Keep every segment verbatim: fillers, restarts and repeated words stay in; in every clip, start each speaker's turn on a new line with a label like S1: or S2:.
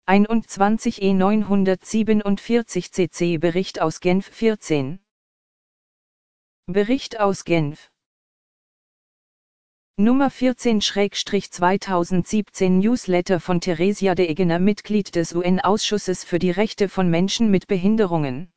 S1: einundzwanzig E neunhundertsiebenundvierzig C C Bericht aus Genf vierzehn. Bericht aus Genf. Nummer vierzehn zweitausendsiebzehn Newsletter von Theresia de Eggener, Mitglied des U N-Ausschusses für die Rechte von Menschen mit Behinderungen.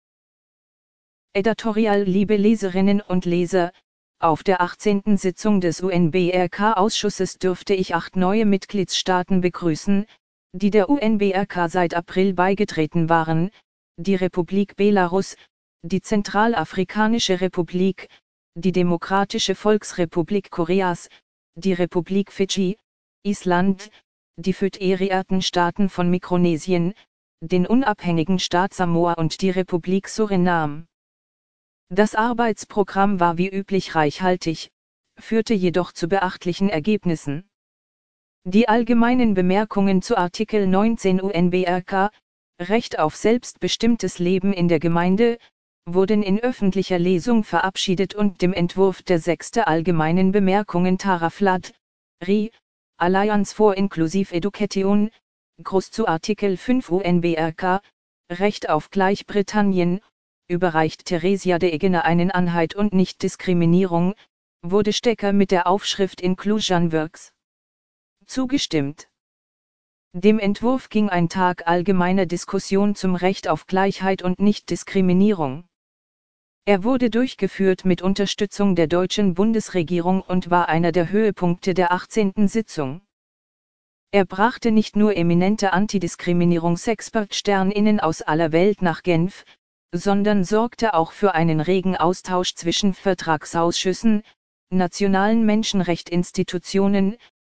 S1: Editorial. Liebe Leserinnen und Leser, auf der achtzehnten Sitzung des U N B R K-Ausschusses dürfte ich acht neue Mitgliedstaaten begrüßen, die der U N B R K seit April beigetreten waren: die Republik Belarus, die Zentralafrikanische Republik, die Demokratische Volksrepublik Koreas, die Republik Fidschi, Island, die föderierten Staaten von Mikronesien, den unabhängigen Staat Samoa und die Republik Suriname. Das Arbeitsprogramm war wie üblich reichhaltig, führte jedoch zu beachtlichen Ergebnissen. Die allgemeinen Bemerkungen zu Artikel neunzehn U N B R K, Recht auf selbstbestimmtes Leben in der Gemeinde, wurden in öffentlicher Lesung verabschiedet und dem Entwurf der sechste allgemeinen Bemerkungen Taraflat, R I, Alliance for Inclusive Education, groß zu Artikel fünf U N B R K, Recht auf Gleichbritannien, überreicht Theresia de Eggener einen Anhalt und Nichtdiskriminierung, wurde Stecker mit der Aufschrift Inclusion Works zugestimmt. Dem Entwurf ging ein Tag allgemeiner Diskussion zum Recht auf Gleichheit und Nichtdiskriminierung. Er wurde durchgeführt mit Unterstützung der deutschen Bundesregierung und war einer der Höhepunkte der achtzehnten Sitzung. Er brachte nicht nur eminente AntidiskriminierungsexpertInnen aus aller Welt nach Genf, sondern sorgte auch für einen regen Austausch zwischen Vertragsausschüssen, nationalen Menschenrechtsinstitutionen,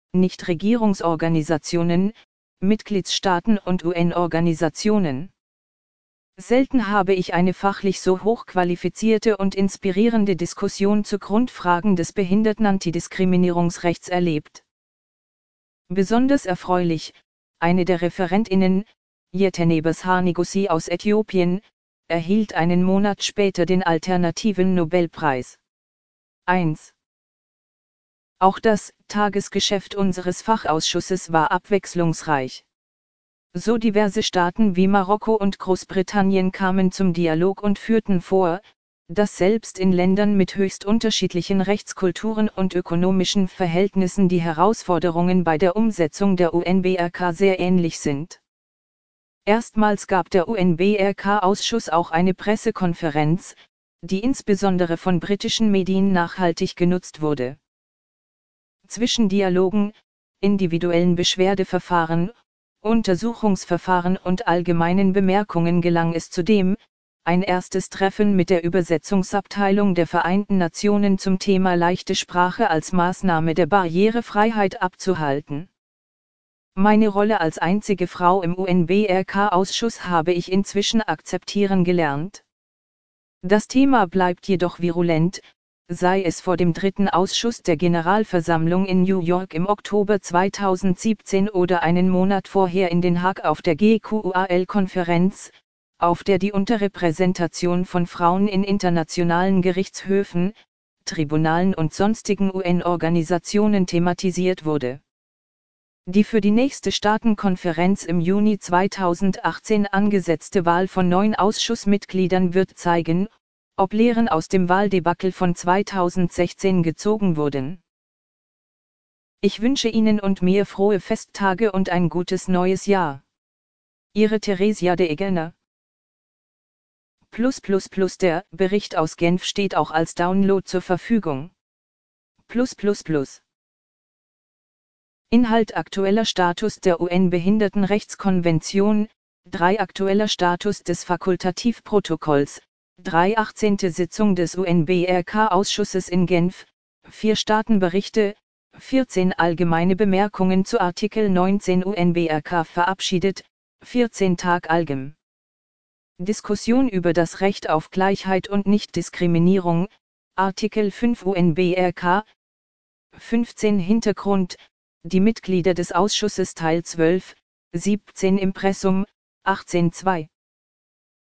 S1: Nichtregierungsorganisationen, Mitgliedstaaten und U N-Organisationen. Selten habe ich eine fachlich so hochqualifizierte und inspirierende Diskussion zu Grundfragen des Behinderten-Antidiskriminierungsrechts erlebt. Besonders erfreulich, eine der ReferentInnen, Yetene Beshanigusi aus Äthiopien, erhielt einen Monat später den alternativen Nobelpreis. eins. Auch das Tagesgeschäft unseres Fachausschusses war abwechslungsreich. So diverse Staaten wie Marokko und Großbritannien kamen zum Dialog und führten vor, dass selbst in Ländern mit höchst unterschiedlichen Rechtskulturen und ökonomischen Verhältnissen die Herausforderungen bei der Umsetzung der U N B R K sehr ähnlich sind. Erstmals gab der U N B R K-Ausschuss auch eine Pressekonferenz, die insbesondere von britischen Medien nachhaltig genutzt wurde. Zwischen Dialogen, individuellen Beschwerdeverfahren, Untersuchungsverfahren und allgemeinen Bemerkungen gelang es zudem, ein erstes Treffen mit der Übersetzungsabteilung der Vereinten Nationen zum Thema leichte Sprache als Maßnahme der Barrierefreiheit abzuhalten. Meine Rolle als einzige Frau im U N B R K-Ausschuss habe ich inzwischen akzeptieren gelernt. Das Thema bleibt jedoch virulent, sei es vor dem dritten Ausschuss der Generalversammlung in New York im Oktober zweitausendsiebzehn oder einen Monat vorher in Den Haag auf der G Q U A L-Konferenz, auf der die Unterrepräsentation von Frauen in internationalen Gerichtshöfen, Tribunalen und sonstigen U N-Organisationen thematisiert wurde. Die für die nächste Staatenkonferenz im Juni zweitausendachtzehn angesetzte Wahl von neun Ausschussmitgliedern wird zeigen, ob Lehren aus dem Wahldebakel von zweitausendsechzehn gezogen wurden. Ich wünsche Ihnen und mir frohe Festtage und ein gutes neues Jahr. Ihre Theresia de Eggener. Plus plus plus Der Bericht aus Genf steht auch als Download zur Verfügung. Plus plus plus Inhalt: aktueller Status der U N-Behindertenrechtskonvention, drei aktueller Status des Fakultativprotokolls, drei achtzehnte Sitzung des U N B R K-Ausschusses in Genf, vier Staatenberichte, vierzehn allgemeine Bemerkungen zu Artikel neunzehn U N B R K verabschiedet, vierzehn Tag Allgem. Diskussion über das Recht auf Gleichheit und Nichtdiskriminierung, Artikel fünf U N B R K, fünfzehn Hintergrund, die Mitglieder des Ausschusses Teil zwölf, siebzehn Impressum, achtzehn Punkt zwei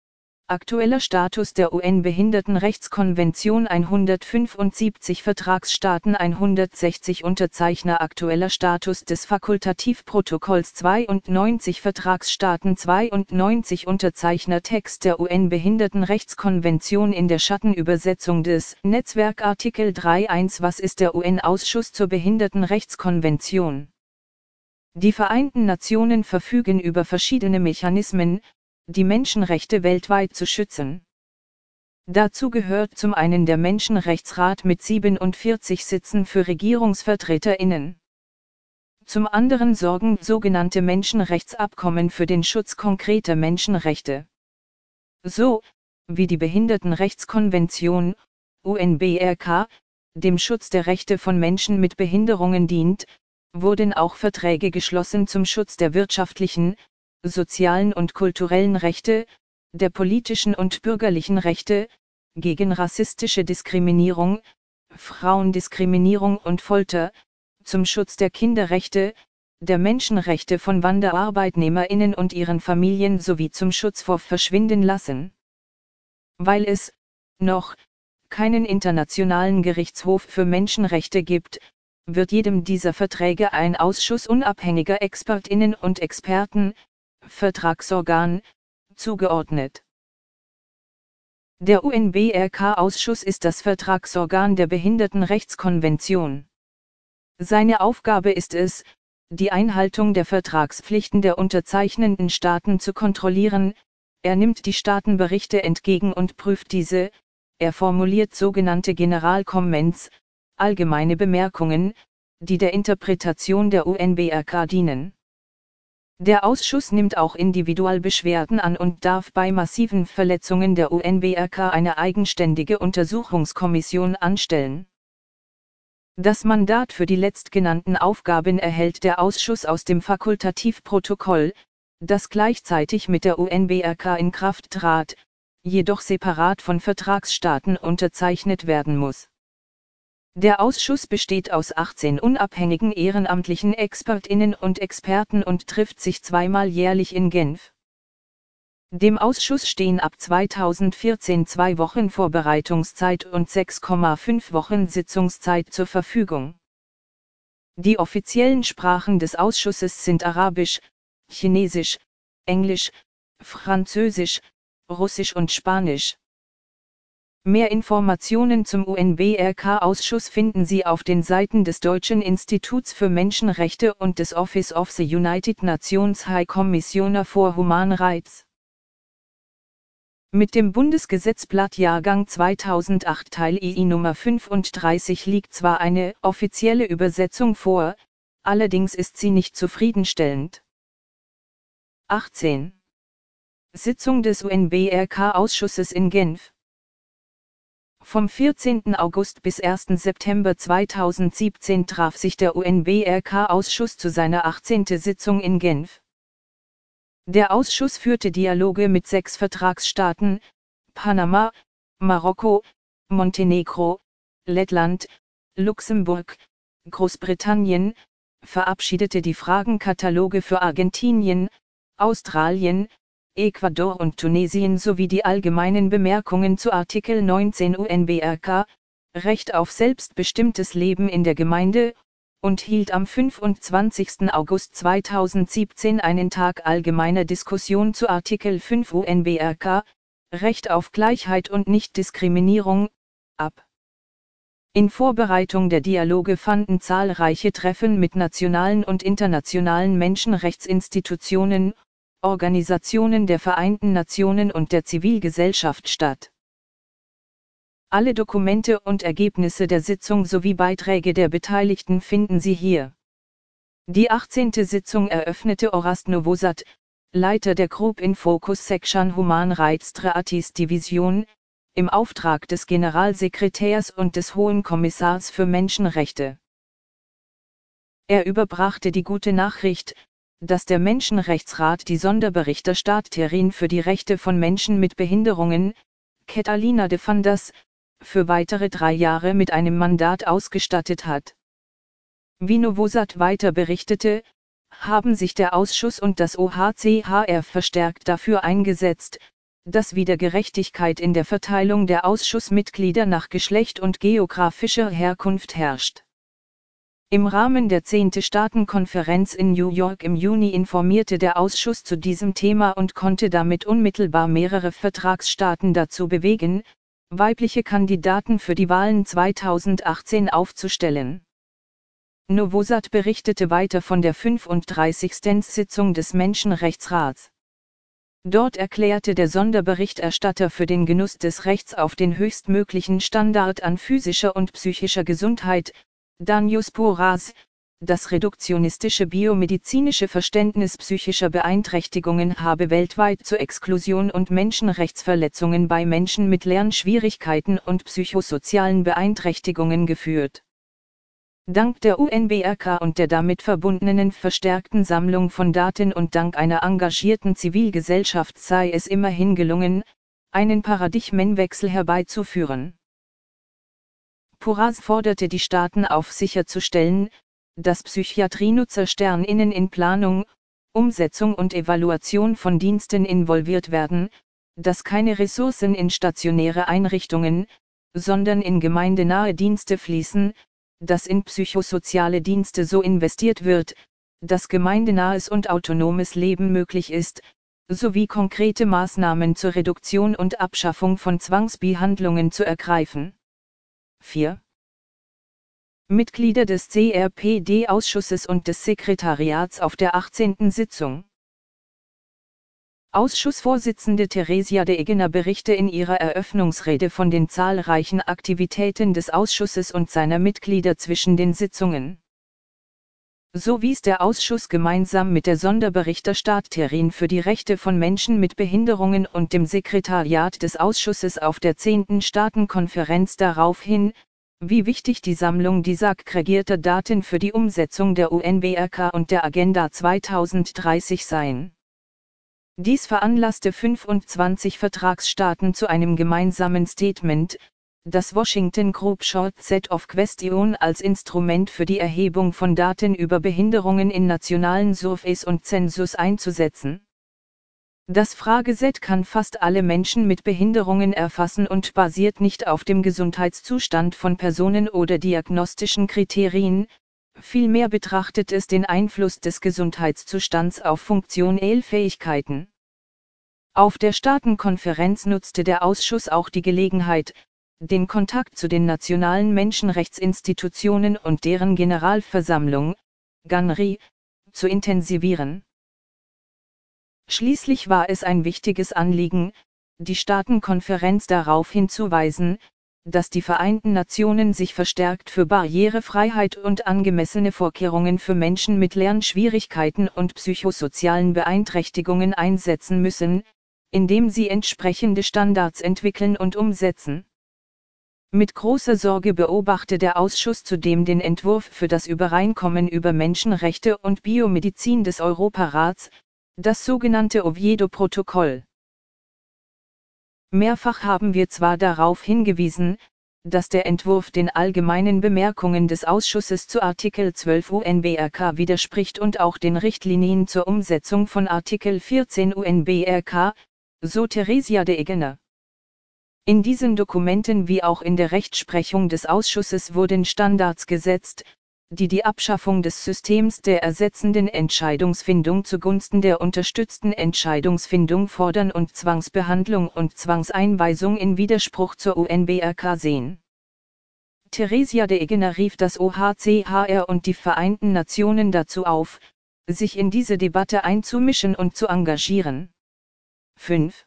S1: Aktueller Status der U N-Behindertenrechtskonvention hundertfünfundsiebzig Vertragsstaaten hundertsechzig Unterzeichner Aktueller Status des Fakultativprotokolls zweiundneunzig Vertragsstaaten zweiundneunzig Unterzeichner Text der U N-Behindertenrechtskonvention in der Schattenübersetzung des Netzwerkartikel drei Punkt eins Was ist der U N-Ausschuss zur Behindertenrechtskonvention? Die Vereinten Nationen verfügen über verschiedene Mechanismen, die Menschenrechte weltweit zu schützen. Dazu gehört zum einen der Menschenrechtsrat mit siebenundvierzig Sitzen für RegierungsvertreterInnen. Zum anderen sorgen sogenannte Menschenrechtsabkommen für den Schutz konkreter Menschenrechte. So, wie die Behindertenrechtskonvention, U N B R K, dem Schutz der Rechte von Menschen mit Behinderungen dient, wurden auch Verträge geschlossen zum Schutz der wirtschaftlichen, sozialen und kulturellen Rechte, der politischen und bürgerlichen Rechte, gegen rassistische Diskriminierung, Frauendiskriminierung und Folter, zum Schutz der Kinderrechte, der Menschenrechte von WanderarbeitnehmerInnen und ihren Familien sowie zum Schutz vor Verschwindenlassen. Weil es, noch, keinen internationalen Gerichtshof für Menschenrechte gibt, wird jedem dieser Verträge ein Ausschuss unabhängiger ExpertInnen und Experten, Vertragsorgan, zugeordnet. Der U N B R K-Ausschuss ist das Vertragsorgan der Behindertenrechtskonvention. Seine Aufgabe ist es, die Einhaltung der Vertragspflichten der unterzeichnenden Staaten zu kontrollieren, er nimmt die Staatenberichte entgegen und prüft diese, er formuliert sogenannte Generalkomments, allgemeine Bemerkungen, die der Interpretation der U N B R K dienen. Der Ausschuss nimmt auch Individualbeschwerden an und darf bei massiven Verletzungen der U N B R K eine eigenständige Untersuchungskommission anstellen. Das Mandat für die letztgenannten Aufgaben erhält der Ausschuss aus dem Fakultativprotokoll, das gleichzeitig mit der U N B R K in Kraft trat, jedoch separat von Vertragsstaaten unterzeichnet werden muss. Der Ausschuss besteht aus achtzehn unabhängigen ehrenamtlichen ExpertInnen und Experten und trifft sich zweimal jährlich in Genf. Dem Ausschuss stehen ab zweitausendvierzehn zwei Wochen Vorbereitungszeit und sechs Komma fünf Wochen Sitzungszeit zur Verfügung. Die offiziellen Sprachen des Ausschusses sind Arabisch, Chinesisch, Englisch, Französisch, Russisch und Spanisch. Mehr Informationen zum U N B R K-Ausschuss finden Sie auf den Seiten des Deutschen Instituts für Menschenrechte und des Office of the United Nations High Commissioner for Human Rights. Mit dem Bundesgesetzblatt Jahrgang zweitausendacht Teil I I Nummer fünfunddreißig liegt zwar eine offizielle Übersetzung vor, allerdings ist sie nicht zufriedenstellend. achtzehn. Sitzung des U N B R K-Ausschusses in Genf. Vom vierzehnten August bis ersten September zweitausendsiebzehn traf sich der U N B R K-Ausschuss zu seiner achtzehnten Sitzung in Genf. Der Ausschuss führte Dialoge mit sechs Vertragsstaaten, Panama, Marokko, Montenegro, Lettland, Luxemburg, Großbritannien, verabschiedete die Fragenkataloge für Argentinien, Australien, Ecuador und Tunesien sowie die allgemeinen Bemerkungen zu Artikel neunzehn U N B R K, Recht auf selbstbestimmtes Leben in der Gemeinde, und hielt am fünfundzwanzigsten August zweitausendsiebzehn einen Tag allgemeiner Diskussion zu Artikel fünf U N B R K, Recht auf Gleichheit und Nichtdiskriminierung, ab. In Vorbereitung der Dialoge fanden zahlreiche Treffen mit nationalen und internationalen Menschenrechtsinstitutionen, Organisationen der Vereinten Nationen und der Zivilgesellschaft statt. Alle Dokumente und Ergebnisse der Sitzung sowie Beiträge der Beteiligten finden Sie hier. Die achtzehnte Sitzung eröffnete Orest Novosad, Leiter der Group in Focus Section Human Rights Strategies Division, im Auftrag des Generalsekretärs und des Hohen Kommissars für Menschenrechte. Er überbrachte die gute Nachricht, dass der Menschenrechtsrat die Sonderberichterstatterin für die Rechte von Menschen mit Behinderungen, Catalina de Fandas, für weitere drei Jahre mit einem Mandat ausgestattet hat. Wie Novosad weiter berichtete, haben sich der Ausschuss und das O H C H R verstärkt dafür eingesetzt, dass wieder Gerechtigkeit in der Verteilung der Ausschussmitglieder nach Geschlecht und geografischer Herkunft herrscht. Im Rahmen der zehnten Staatenkonferenz in New York im Juni informierte der Ausschuss zu diesem Thema und konnte damit unmittelbar mehrere Vertragsstaaten dazu bewegen, weibliche Kandidaten für die Wahlen zweitausendachtzehn aufzustellen. Novosad berichtete weiter von der fünfunddreißigsten Sitzung des Menschenrechtsrats. Dort erklärte der Sonderberichterstatter für den Genuss des Rechts auf den höchstmöglichen Standard an physischer und psychischer Gesundheit, Danius Porras, das reduktionistische biomedizinische Verständnis psychischer Beeinträchtigungen habe weltweit zur Exklusion und Menschenrechtsverletzungen bei Menschen mit Lernschwierigkeiten und psychosozialen Beeinträchtigungen geführt. Dank der U N B R K und der damit verbundenen verstärkten Sammlung von Daten und dank einer engagierten Zivilgesellschaft sei es immerhin gelungen, einen Paradigmenwechsel herbeizuführen. Porras forderte die Staaten auf, sicherzustellen, dass Psychiatrienutzer SternInnen in Planung, Umsetzung und Evaluation von Diensten involviert werden, dass keine Ressourcen in stationäre Einrichtungen, sondern in gemeindenahe Dienste fließen, dass in psychosoziale Dienste so investiert wird, dass gemeindenahes und autonomes Leben möglich ist, sowie konkrete Maßnahmen zur Reduktion und Abschaffung von Zwangsbehandlungen zu ergreifen. vier. Mitglieder des C R P D-Ausschusses und des Sekretariats auf der achtzehnten Sitzung. Ausschussvorsitzende Theresia de Eggener berichtet in ihrer Eröffnungsrede von den zahlreichen Aktivitäten des Ausschusses und seiner Mitglieder zwischen den Sitzungen. So wies der Ausschuss gemeinsam mit der Sonderberichterstatterin für die Rechte von Menschen mit Behinderungen und dem Sekretariat des Ausschusses auf der zehnten Staatenkonferenz darauf hin, wie wichtig die Sammlung disaggregierter Daten für die Umsetzung der U N B R K und der Agenda zweitausenddreißig seien. Dies veranlasste fünfundzwanzig Vertragsstaaten zu einem gemeinsamen Statement, das Washington Group Short Set of Question als Instrument für die Erhebung von Daten über Behinderungen in nationalen Surveys und Zensus einzusetzen. Das Frageset kann fast alle Menschen mit Behinderungen erfassen und basiert nicht auf dem Gesundheitszustand von Personen oder diagnostischen Kriterien, vielmehr betrachtet es den Einfluss des Gesundheitszustands auf funktionelle Fähigkeiten. Auf der Staatenkonferenz nutzte der Ausschuss auch die Gelegenheit, den Kontakt zu den nationalen Menschenrechtsinstitutionen und deren Generalversammlung, G N R I, zu intensivieren. Schließlich war es ein wichtiges Anliegen, die Staatenkonferenz darauf hinzuweisen, dass die Vereinten Nationen sich verstärkt für Barrierefreiheit und angemessene Vorkehrungen für Menschen mit Lernschwierigkeiten und psychosozialen Beeinträchtigungen einsetzen müssen, indem sie entsprechende Standards entwickeln und umsetzen. Mit großer Sorge beobachte der Ausschuss zudem den Entwurf für das Übereinkommen über Menschenrechte und Biomedizin des Europarats, das sogenannte Oviedo-Protokoll. Mehrfach haben wir zwar darauf hingewiesen, dass der Entwurf den allgemeinen Bemerkungen des Ausschusses zu Artikel zwölf U N B R K widerspricht und auch den Richtlinien zur Umsetzung von Artikel vierzehn U N B R K, so Theresia de Eggener. In diesen Dokumenten wie auch in der Rechtsprechung des Ausschusses wurden Standards gesetzt, die die Abschaffung des Systems der ersetzenden Entscheidungsfindung zugunsten der unterstützten Entscheidungsfindung fordern und Zwangsbehandlung und Zwangseinweisung in Widerspruch zur U N B R K sehen. Theresia de Eggener rief das O H C H R und die Vereinten Nationen dazu auf, sich in diese Debatte einzumischen und zu engagieren. fünf.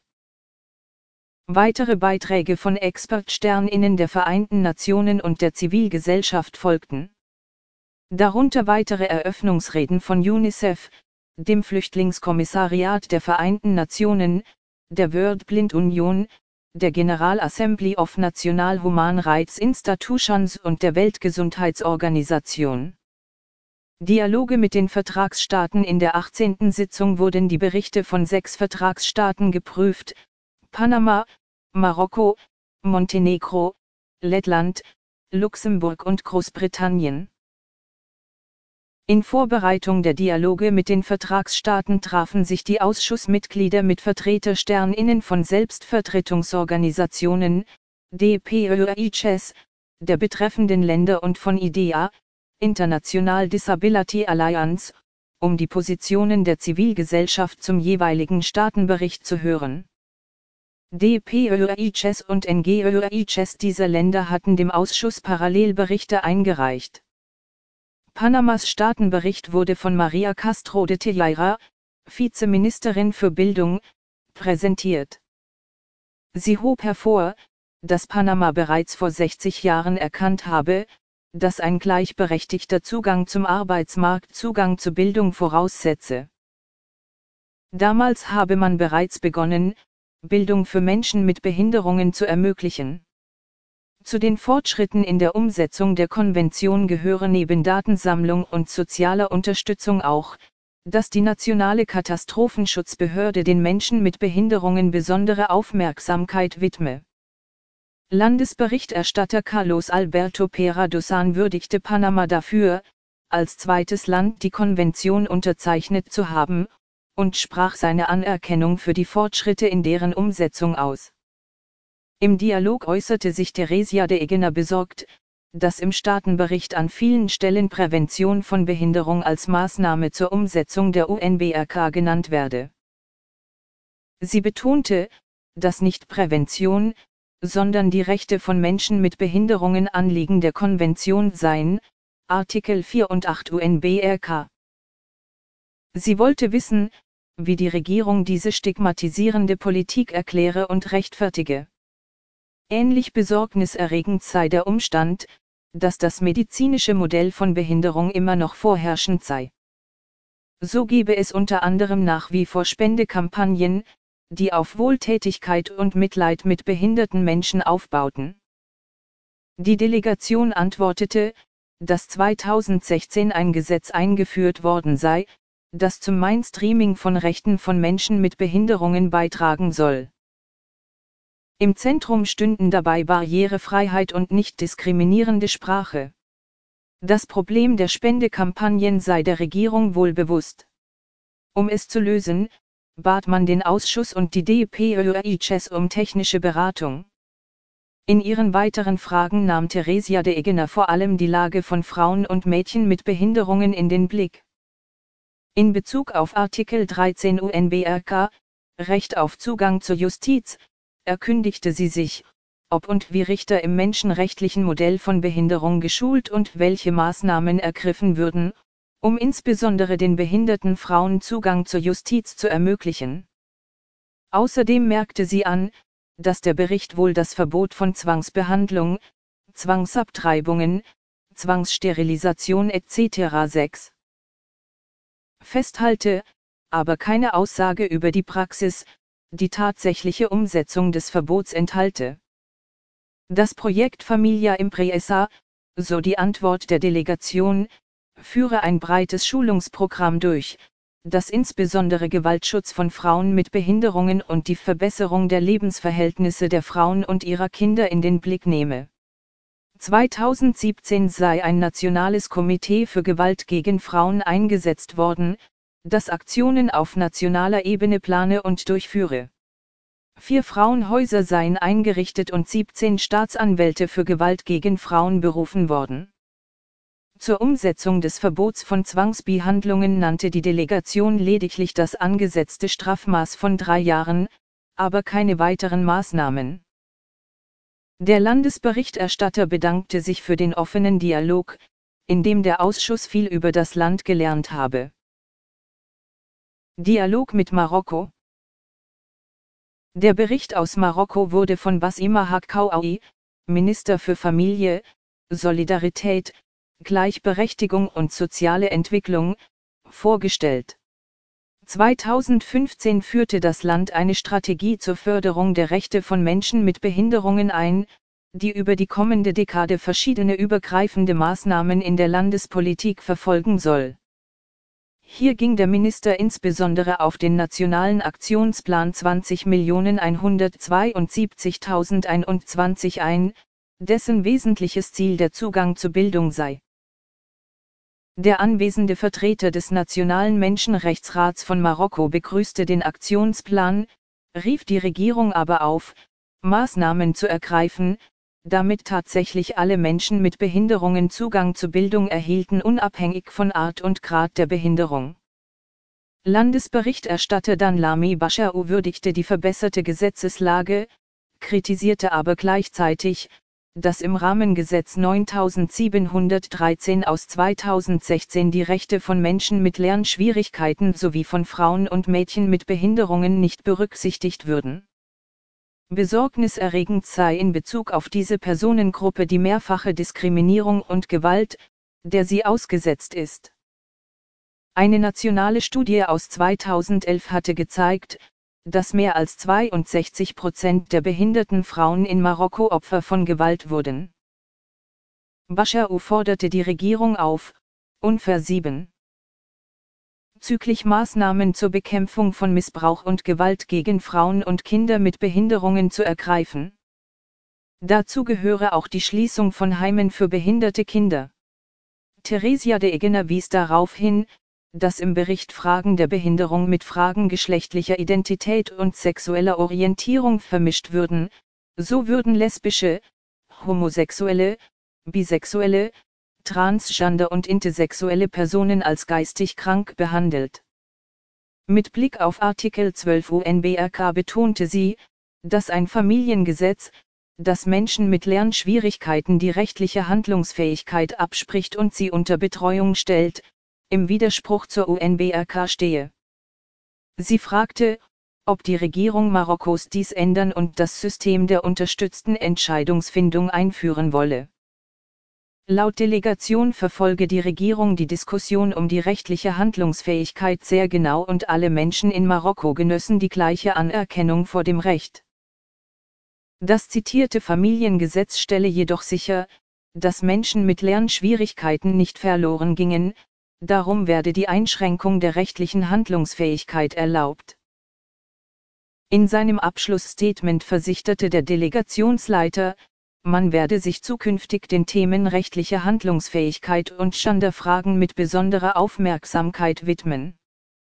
S1: Weitere Beiträge von ExpertsternInnen der Vereinten Nationen und der Zivilgesellschaft folgten. Darunter weitere Eröffnungsreden von UNICEF, dem Flüchtlingskommissariat der Vereinten Nationen, der World Blind Union, der General Assembly of National Human Rights Institutions und der Weltgesundheitsorganisation. Dialoge mit den Vertragsstaaten. In der achtzehnten Sitzung wurden die Berichte von sechs Vertragsstaaten geprüft: Panama, Marokko, Montenegro, Lettland, Luxemburg und Großbritannien. In Vorbereitung der Dialoge mit den Vertragsstaaten trafen sich die Ausschussmitglieder mit VertreterInnen von Selbstvertretungsorganisationen, D P Ö I C E S, der betreffenden Länder und von I D E A, International Disability Alliance, um die Positionen der Zivilgesellschaft zum jeweiligen Staatenbericht zu hören. D P Ö I C E S und N G Ö I C E S dieser Länder hatten dem Ausschuss Parallelberichte eingereicht. Panamas Staatenbericht wurde von Maria Castro de Teixeira, Vizeministerin für Bildung, präsentiert. Sie hob hervor, dass Panama bereits vor sechzig Jahren erkannt habe, dass ein gleichberechtigter Zugang zum Arbeitsmarkt Zugang zu Bildung voraussetze. Damals habe man bereits begonnen, Bildung für Menschen mit Behinderungen zu ermöglichen. Zu den Fortschritten in der Umsetzung der Konvention gehören neben Datensammlung und sozialer Unterstützung auch, dass die nationale Katastrophenschutzbehörde den Menschen mit Behinderungen besondere Aufmerksamkeit widme. Landesberichterstatter Carlos Alberto Pera Dossan würdigte Panama dafür, als zweites Land die Konvention unterzeichnet zu haben, und sprach seine Anerkennung für die Fortschritte in deren Umsetzung aus. Im Dialog äußerte sich Theresia de Egena besorgt, dass im Staatenbericht an vielen Stellen Prävention von Behinderung als Maßnahme zur Umsetzung der U N B R K genannt werde. Sie betonte, dass nicht Prävention, sondern die Rechte von Menschen mit Behinderungen Anliegen der Konvention seien, Artikel vier und acht U N B R K. Sie wollte wissen, wie die Regierung diese stigmatisierende Politik erkläre und rechtfertige. Ähnlich besorgniserregend sei der Umstand, dass das medizinische Modell von Behinderung immer noch vorherrschend sei. So gebe es unter anderem nach wie vor Spendekampagnen, die auf Wohltätigkeit und Mitleid mit behinderten Menschen aufbauten. Die Delegation antwortete, dass zweitausendsechzehn ein Gesetz eingeführt worden sei, das zum Mainstreaming von Rechten von Menschen mit Behinderungen beitragen soll. Im Zentrum stünden dabei Barrierefreiheit und nicht diskriminierende Sprache. Das Problem der Spendekampagnen sei der Regierung wohl bewusst. Um es zu lösen, bat man den Ausschuss und die D P Ö I C E S um technische Beratung. In ihren weiteren Fragen nahm Theresia de Egena vor allem die Lage von Frauen und Mädchen mit Behinderungen in den Blick. In Bezug auf Artikel dreizehn U N B R K, Recht auf Zugang zur Justiz, erkündigte sie sich, ob und wie Richter im menschenrechtlichen Modell von Behinderung geschult und welche Maßnahmen ergriffen würden, um insbesondere den behinderten Frauen Zugang zur Justiz zu ermöglichen. Außerdem merkte sie an, dass der Bericht wohl das Verbot von Zwangsbehandlung, Zwangsabtreibungen, Zwangssterilisation et cetera sechs festhalte, aber keine Aussage über die Praxis, die tatsächliche Umsetzung des Verbots enthalte. Das Projekt Familia Impresa, so die Antwort der Delegation, führe ein breites Schulungsprogramm durch, das insbesondere Gewaltschutz von Frauen mit Behinderungen und die Verbesserung der Lebensverhältnisse der Frauen und ihrer Kinder in den Blick nehme. zweitausendsiebzehn sei ein nationales Komitee für Gewalt gegen Frauen eingesetzt worden, das Aktionen auf nationaler Ebene plane und durchführe. Vier Frauenhäuser seien eingerichtet und siebzehn Staatsanwälte für Gewalt gegen Frauen berufen worden. Zur Umsetzung des Verbots von Zwangsbehandlungen nannte die Delegation lediglich das angesetzte Strafmaß von drei Jahren, aber keine weiteren Maßnahmen. Der Landesberichterstatter bedankte sich für den offenen Dialog, in dem der Ausschuss viel über das Land gelernt habe. Dialog mit Marokko. Der Bericht aus Marokko wurde von Bassima Hakkaoui, Minister für Familie, Solidarität, Gleichberechtigung und soziale Entwicklung, vorgestellt. zweitausendfünfzehn führte das Land eine Strategie zur Förderung der Rechte von Menschen mit Behinderungen ein, die über die kommende Dekade verschiedene übergreifende Maßnahmen in der Landespolitik verfolgen soll. Hier ging der Minister insbesondere auf den Nationalen Aktionsplan zwanzig Millionen hundertzweiundsiebzigtausendeinundzwanzig ein, dessen wesentliches Ziel der Zugang zu Bildung sei. Der anwesende Vertreter des Nationalen Menschenrechtsrats von Marokko begrüßte den Aktionsplan, rief die Regierung aber auf, Maßnahmen zu ergreifen, damit tatsächlich alle Menschen mit Behinderungen Zugang zu Bildung erhielten, unabhängig von Art und Grad der Behinderung. Landesberichterstatter Danlami Bachar würdigte die verbesserte Gesetzeslage, kritisierte aber gleichzeitig, dass im Rahmengesetz neuntausendsiebenhundertdreizehn aus zweitausendsechzehn die Rechte von Menschen mit Lernschwierigkeiten sowie von Frauen und Mädchen mit Behinderungen nicht berücksichtigt würden. Besorgniserregend sei in Bezug auf diese Personengruppe die mehrfache Diskriminierung und Gewalt, der sie ausgesetzt ist. Eine nationale Studie aus zweitausendelf hatte gezeigt, dass mehr als zweiundsechzig Prozent der behinderten Frauen in Marokko Opfer von Gewalt wurden. Bachar forderte die Regierung auf, unfair sieben. Züglich Maßnahmen zur Bekämpfung von Missbrauch und Gewalt gegen Frauen und Kinder mit Behinderungen zu ergreifen. Dazu gehöre auch die Schließung von Heimen für behinderte Kinder. Theresia de Egener wies darauf hin, dass im Bericht Fragen der Behinderung mit Fragen geschlechtlicher Identität und sexueller Orientierung vermischt würden, so würden lesbische, homosexuelle, bisexuelle, transgender und intersexuelle Personen als geistig krank behandelt. Mit Blick auf Artikel zwölf U N B R K betonte sie, dass ein Familiengesetz, das Menschen mit Lernschwierigkeiten die rechtliche Handlungsfähigkeit abspricht und sie unter Betreuung stellt, im Widerspruch zur U N B R K stehe. Sie fragte, ob die Regierung Marokkos dies ändern und das System der unterstützten Entscheidungsfindung einführen wolle. Laut Delegation verfolge die Regierung die Diskussion um die rechtliche Handlungsfähigkeit sehr genau und alle Menschen in Marokko genössen die gleiche Anerkennung vor dem Recht. Das zitierte Familiengesetz stelle jedoch sicher, dass Menschen mit Lernschwierigkeiten nicht verloren gingen, darum werde die Einschränkung der rechtlichen Handlungsfähigkeit erlaubt. In seinem Abschlussstatement versicherte der Delegationsleiter, man werde sich zukünftig den Themen rechtliche Handlungsfähigkeit und Genderfragen mit besonderer Aufmerksamkeit widmen.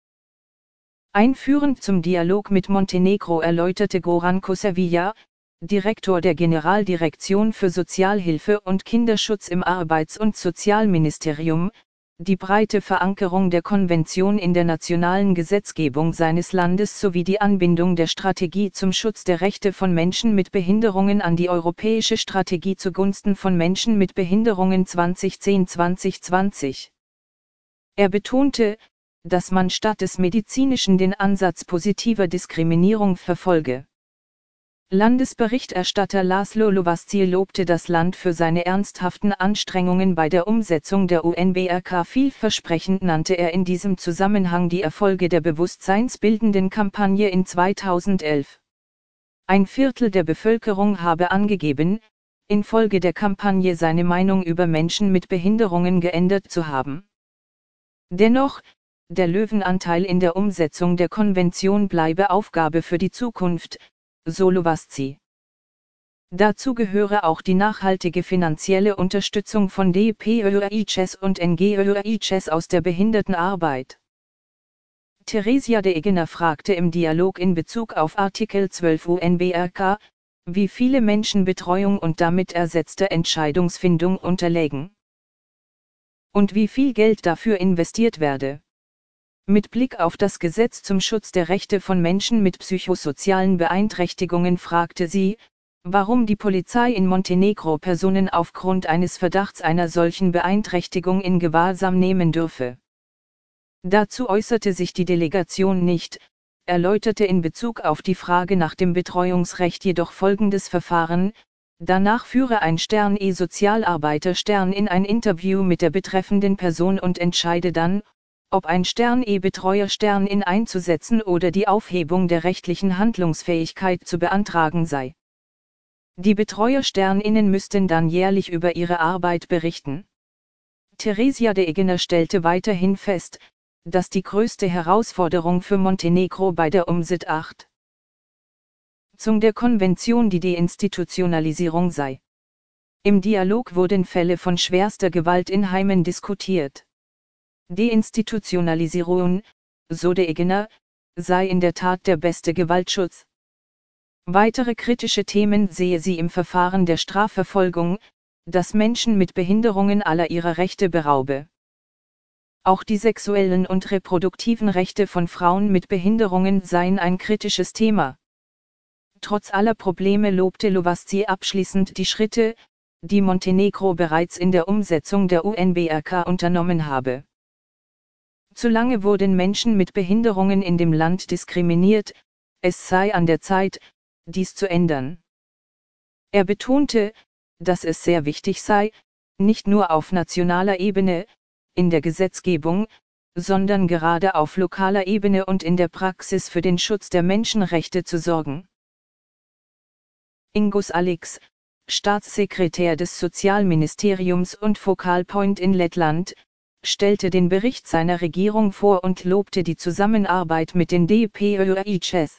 S1: Einführend zum Dialog mit Montenegro erläuterte Goran Kosevija, Direktor der Generaldirektion für Sozialhilfe und Kinderschutz im Arbeits- und Sozialministerium, die breite Verankerung der Konvention in der nationalen Gesetzgebung seines Landes sowie die Anbindung der Strategie zum Schutz der Rechte von Menschen mit Behinderungen an die Europäische Strategie zugunsten von Menschen mit Behinderungen zweitausendzehn bis zweitausendzwanzig. Er betonte, dass man statt des Medizinischen den Ansatz positiver Diskriminierung verfolge. Landesberichterstatter Laszlo Lovasci lobte das Land für seine ernsthaften Anstrengungen bei der Umsetzung der U N B R K. Vielversprechend nannte er in diesem Zusammenhang die Erfolge der bewusstseinsbildenden Kampagne in zweitausendelf. Ein Viertel der Bevölkerung habe angegeben, infolge der Kampagne seine Meinung über Menschen mit Behinderungen geändert zu haben. Dennoch, der Löwenanteil in der Umsetzung der Konvention bleibe Aufgabe für die Zukunft, so Lovasci. Dazu gehöre auch die nachhaltige finanzielle Unterstützung von D P Ö R I C E S und N G Ö R I C E S aus der Behindertenarbeit. Theresia de Egener fragte im Dialog in Bezug auf Artikel zwölf U N B R K, wie viele Menschen Betreuung und damit ersetzte Entscheidungsfindung unterlägen. Und wie viel Geld dafür investiert werde. Mit Blick auf das Gesetz zum Schutz der Rechte von Menschen mit psychosozialen Beeinträchtigungen fragte sie, warum die Polizei in Montenegro Personen aufgrund eines Verdachts einer solchen Beeinträchtigung in Gewahrsam nehmen dürfe. Dazu äußerte sich die Delegation nicht, erläuterte in Bezug auf die Frage nach dem Betreuungsrecht jedoch folgendes Verfahren: Danach führe ein Stern-E-Sozialarbeiter Stern in ein Interview mit der betreffenden Person und entscheide dann, ob ein Stern-E-Betreuer Stern in einzusetzen oder die Aufhebung der rechtlichen Handlungsfähigkeit zu beantragen sei. Die Betreuer Sterninnen müssten dann jährlich über ihre Arbeit berichten. Theresia de Egener stellte weiterhin fest, dass die größte Herausforderung für Montenegro bei der Umsetzung der Konvention die Deinstitutionalisierung sei. Im Dialog wurden Fälle von schwerster Gewalt in Heimen diskutiert. Deinstitutionalisierung, so de Egener, sei in der Tat der beste Gewaltschutz. Weitere kritische Themen sehe sie im Verfahren der Strafverfolgung, das Menschen mit Behinderungen aller ihrer Rechte beraube. Auch die sexuellen und reproduktiven Rechte von Frauen mit Behinderungen seien ein kritisches Thema. Trotz aller Probleme lobte Lovász abschließend die Schritte, die Montenegro bereits in der Umsetzung der U N B R K unternommen habe. Zu lange wurden Menschen mit Behinderungen in dem Land diskriminiert, es sei an der Zeit, dies zu ändern. Er betonte, dass es sehr wichtig sei, nicht nur auf nationaler Ebene, in der Gesetzgebung, sondern gerade auf lokaler Ebene und in der Praxis für den Schutz der Menschenrechte zu sorgen. Ingūns Aleks, Staatssekretär des Sozialministeriums und Focal Point in Lettland, stellte den Bericht seiner Regierung vor und lobte die Zusammenarbeit mit den D P Ö I C S.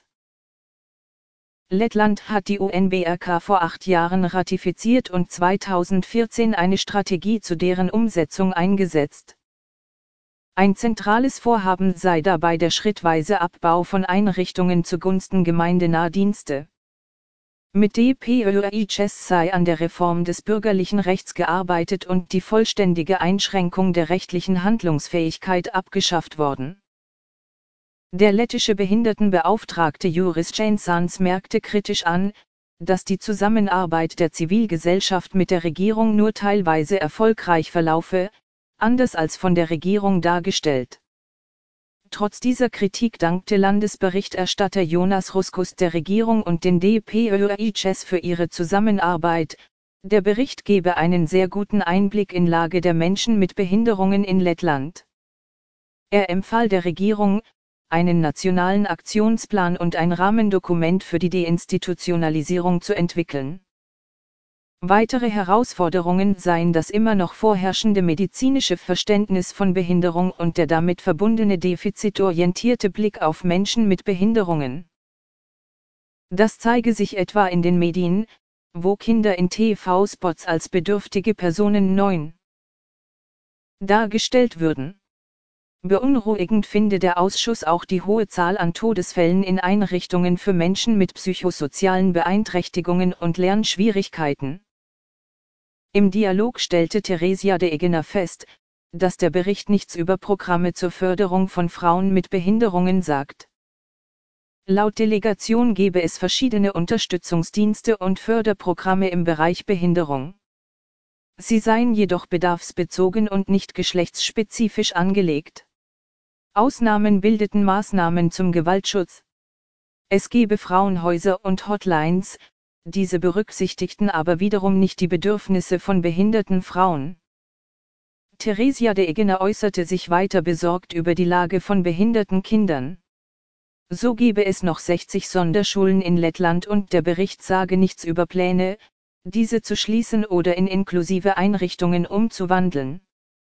S1: Lettland hat die U N B R K vor acht Jahren ratifiziert und zweitausendvierzehn eine Strategie zu deren Umsetzung eingesetzt. Ein zentrales Vorhaben sei dabei der schrittweise Abbau von Einrichtungen zugunsten gemeindenaher Dienste. Mit D P Ö I C S sei an der Reform des bürgerlichen Rechts gearbeitet und die vollständige Einschränkung der rechtlichen Handlungsfähigkeit abgeschafft worden. Der lettische Behindertenbeauftragte Juris Cēnsāns merkte kritisch an, dass die Zusammenarbeit der Zivilgesellschaft mit der Regierung nur teilweise erfolgreich verlaufe, anders als von der Regierung dargestellt. Trotz dieser Kritik dankte Landesberichterstatter Jonas Ruskus der Regierung und den D P Ö I C S für ihre Zusammenarbeit. Der Bericht gebe einen sehr guten Einblick in Lage der Menschen mit Behinderungen in Lettland. Er empfahl der Regierung, einen nationalen Aktionsplan und ein Rahmendokument für die Deinstitutionalisierung zu entwickeln. Weitere Herausforderungen seien das immer noch vorherrschende medizinische Verständnis von Behinderung und der damit verbundene defizitorientierte Blick auf Menschen mit Behinderungen. Das zeige sich etwa in den Medien, wo Kinder in T V-Spots als bedürftige Personen neun dargestellt würden. Beunruhigend finde der Ausschuss auch die hohe Zahl an Todesfällen in Einrichtungen für Menschen mit psychosozialen Beeinträchtigungen und Lernschwierigkeiten. Im Dialog stellte Theresia de Egener fest, dass der Bericht nichts über Programme zur Förderung von Frauen mit Behinderungen sagt. Laut Delegation gebe es verschiedene Unterstützungsdienste und Förderprogramme im Bereich Behinderung. Sie seien jedoch bedarfsbezogen und nicht geschlechtsspezifisch angelegt. Ausnahmen bildeten Maßnahmen zum Gewaltschutz. Es gebe Frauenhäuser und Hotlines, diese berücksichtigten aber wiederum nicht die Bedürfnisse von behinderten Frauen. Theresia de Egener äußerte sich weiter besorgt über die Lage von behinderten Kindern. So gebe es noch sechzig Sonderschulen in Lettland und der Bericht sage nichts über Pläne, diese zu schließen oder in inklusive Einrichtungen umzuwandeln.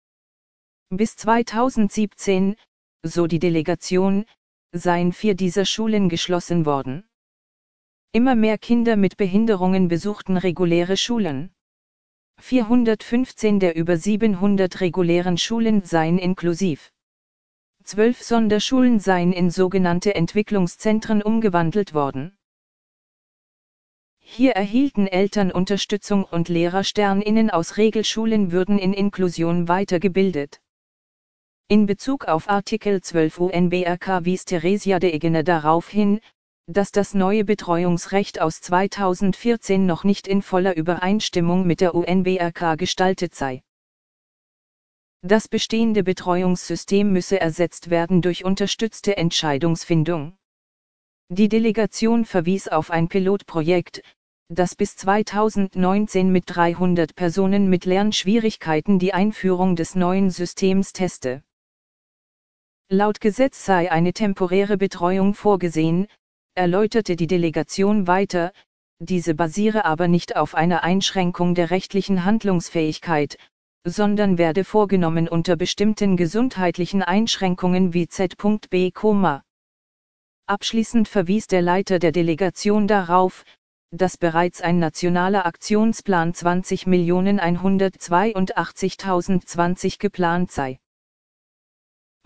S1: Bis zweitausendsiebzehn, so die Delegation, seien vier dieser Schulen geschlossen worden. Immer mehr Kinder mit Behinderungen besuchten reguläre Schulen. vierhundertfünfzehn der über siebenhundert regulären Schulen seien inklusiv. Zwölf Sonderschulen seien in sogenannte Entwicklungszentren umgewandelt worden. Hier erhielten Eltern Unterstützung und LehrersternInnen aus Regelschulen würden in Inklusion weitergebildet. In Bezug auf Artikel zwölf U N B R K wies Theresia de Egener darauf hin, dass das neue Betreuungsrecht aus zweitausendvierzehn noch nicht in voller Übereinstimmung mit der U N B R K gestaltet sei. Das bestehende Betreuungssystem müsse ersetzt werden durch unterstützte Entscheidungsfindung. Die Delegation verwies auf ein Pilotprojekt, das bis zweitausendneunzehn mit dreihundert Personen mit Lernschwierigkeiten die Einführung des neuen Systems teste. Laut Gesetz sei eine temporäre Betreuung vorgesehen, erläuterte die Delegation weiter, diese basiere aber nicht auf einer Einschränkung der rechtlichen Handlungsfähigkeit, sondern werde vorgenommen unter bestimmten gesundheitlichen Einschränkungen wie Z B. Abschließend verwies der Leiter der Delegation darauf, dass bereits ein nationaler Aktionsplan zwanzig Millionen hundertzweiundachtzigtausendzwanzig geplant sei.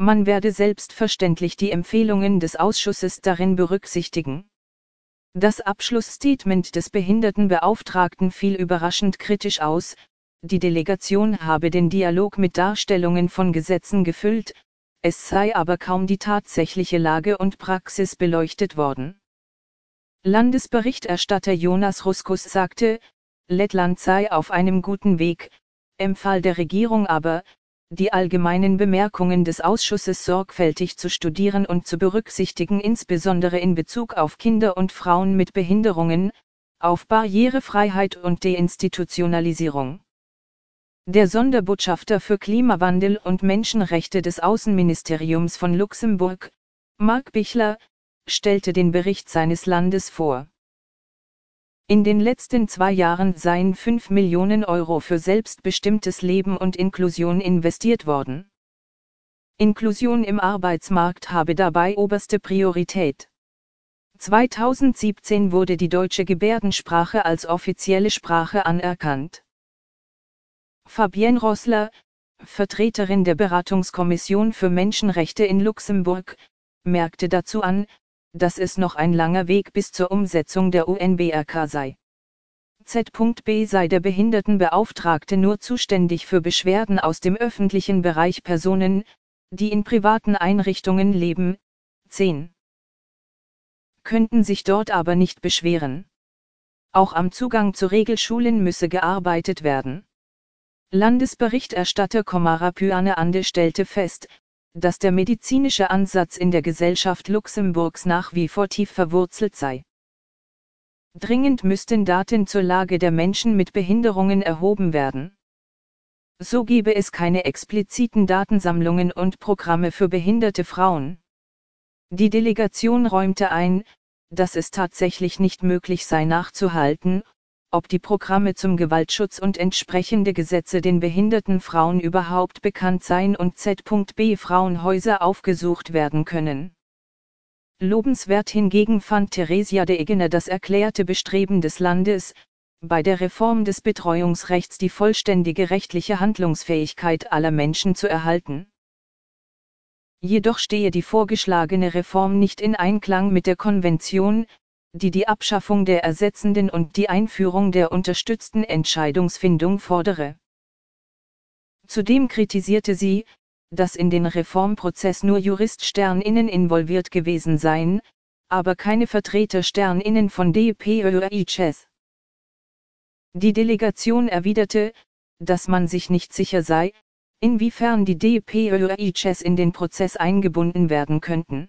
S1: Man werde selbstverständlich die Empfehlungen des Ausschusses darin berücksichtigen. Das Abschlussstatement des Behindertenbeauftragten fiel überraschend kritisch aus: Die Delegation habe den Dialog mit Darstellungen von Gesetzen gefüllt, es sei aber kaum die tatsächliche Lage und Praxis beleuchtet worden. Landesberichterstatter Jonas Ruskus sagte, Lettland sei auf einem guten Weg, empfahl der Regierung aber, die allgemeinen Bemerkungen des Ausschusses sorgfältig zu studieren und zu berücksichtigen, insbesondere in Bezug auf Kinder und Frauen mit Behinderungen, auf Barrierefreiheit und Deinstitutionalisierung. Der Sonderbotschafter für Klimawandel und Menschenrechte des Außenministeriums von Luxemburg, Marc Bichler, stellte den Bericht seines Landes vor. In den letzten zwei Jahren seien fünf Millionen Euro für selbstbestimmtes Leben und Inklusion investiert worden. Inklusion im Arbeitsmarkt habe dabei oberste Priorität. zweitausendsiebzehn wurde die deutsche Gebärdensprache als offizielle Sprache anerkannt. Fabienne Rossler, Vertreterin der Beratungskommission für Menschenrechte in Luxemburg, merkte dazu an, dass es noch ein langer Weg bis zur Umsetzung der U N B R K sei. Z.B. sei der Behindertenbeauftragte nur zuständig für Beschwerden aus dem öffentlichen Bereich. Personen, die in privaten Einrichtungen leben, zehn könnten sich dort aber nicht beschweren. Auch am Zugang zu Regelschulen müsse gearbeitet werden. Landesberichterstatter Komara Pyane Ande stellte fest, dass der medizinische Ansatz in der Gesellschaft Luxemburgs nach wie vor tief verwurzelt sei. Dringend müssten Daten zur Lage der Menschen mit Behinderungen erhoben werden. So gebe es keine expliziten Datensammlungen und Programme für behinderte Frauen. Die Delegation räumte ein, dass es tatsächlich nicht möglich sei nachzuhalten, ob die Programme zum Gewaltschutz und entsprechende Gesetze den behinderten Frauen überhaupt bekannt seien und Z.B. Frauenhäuser aufgesucht werden können. Lobenswert hingegen fand Theresia de Egene das erklärte Bestreben des Landes, bei der Reform des Betreuungsrechts die vollständige rechtliche Handlungsfähigkeit aller Menschen zu erhalten. Jedoch stehe die vorgeschlagene Reform nicht in Einklang mit der Konvention, die die Abschaffung der ersetzenden und die Einführung der unterstützten Entscheidungsfindung fordere. Zudem kritisierte sie, dass in den Reformprozess nur JuristInnen involviert gewesen seien, aber keine VertreterInnen von D P Ö I C S. Die Delegation erwiderte, dass man sich nicht sicher sei, inwiefern die D P Ö I C S in den Prozess eingebunden werden könnten.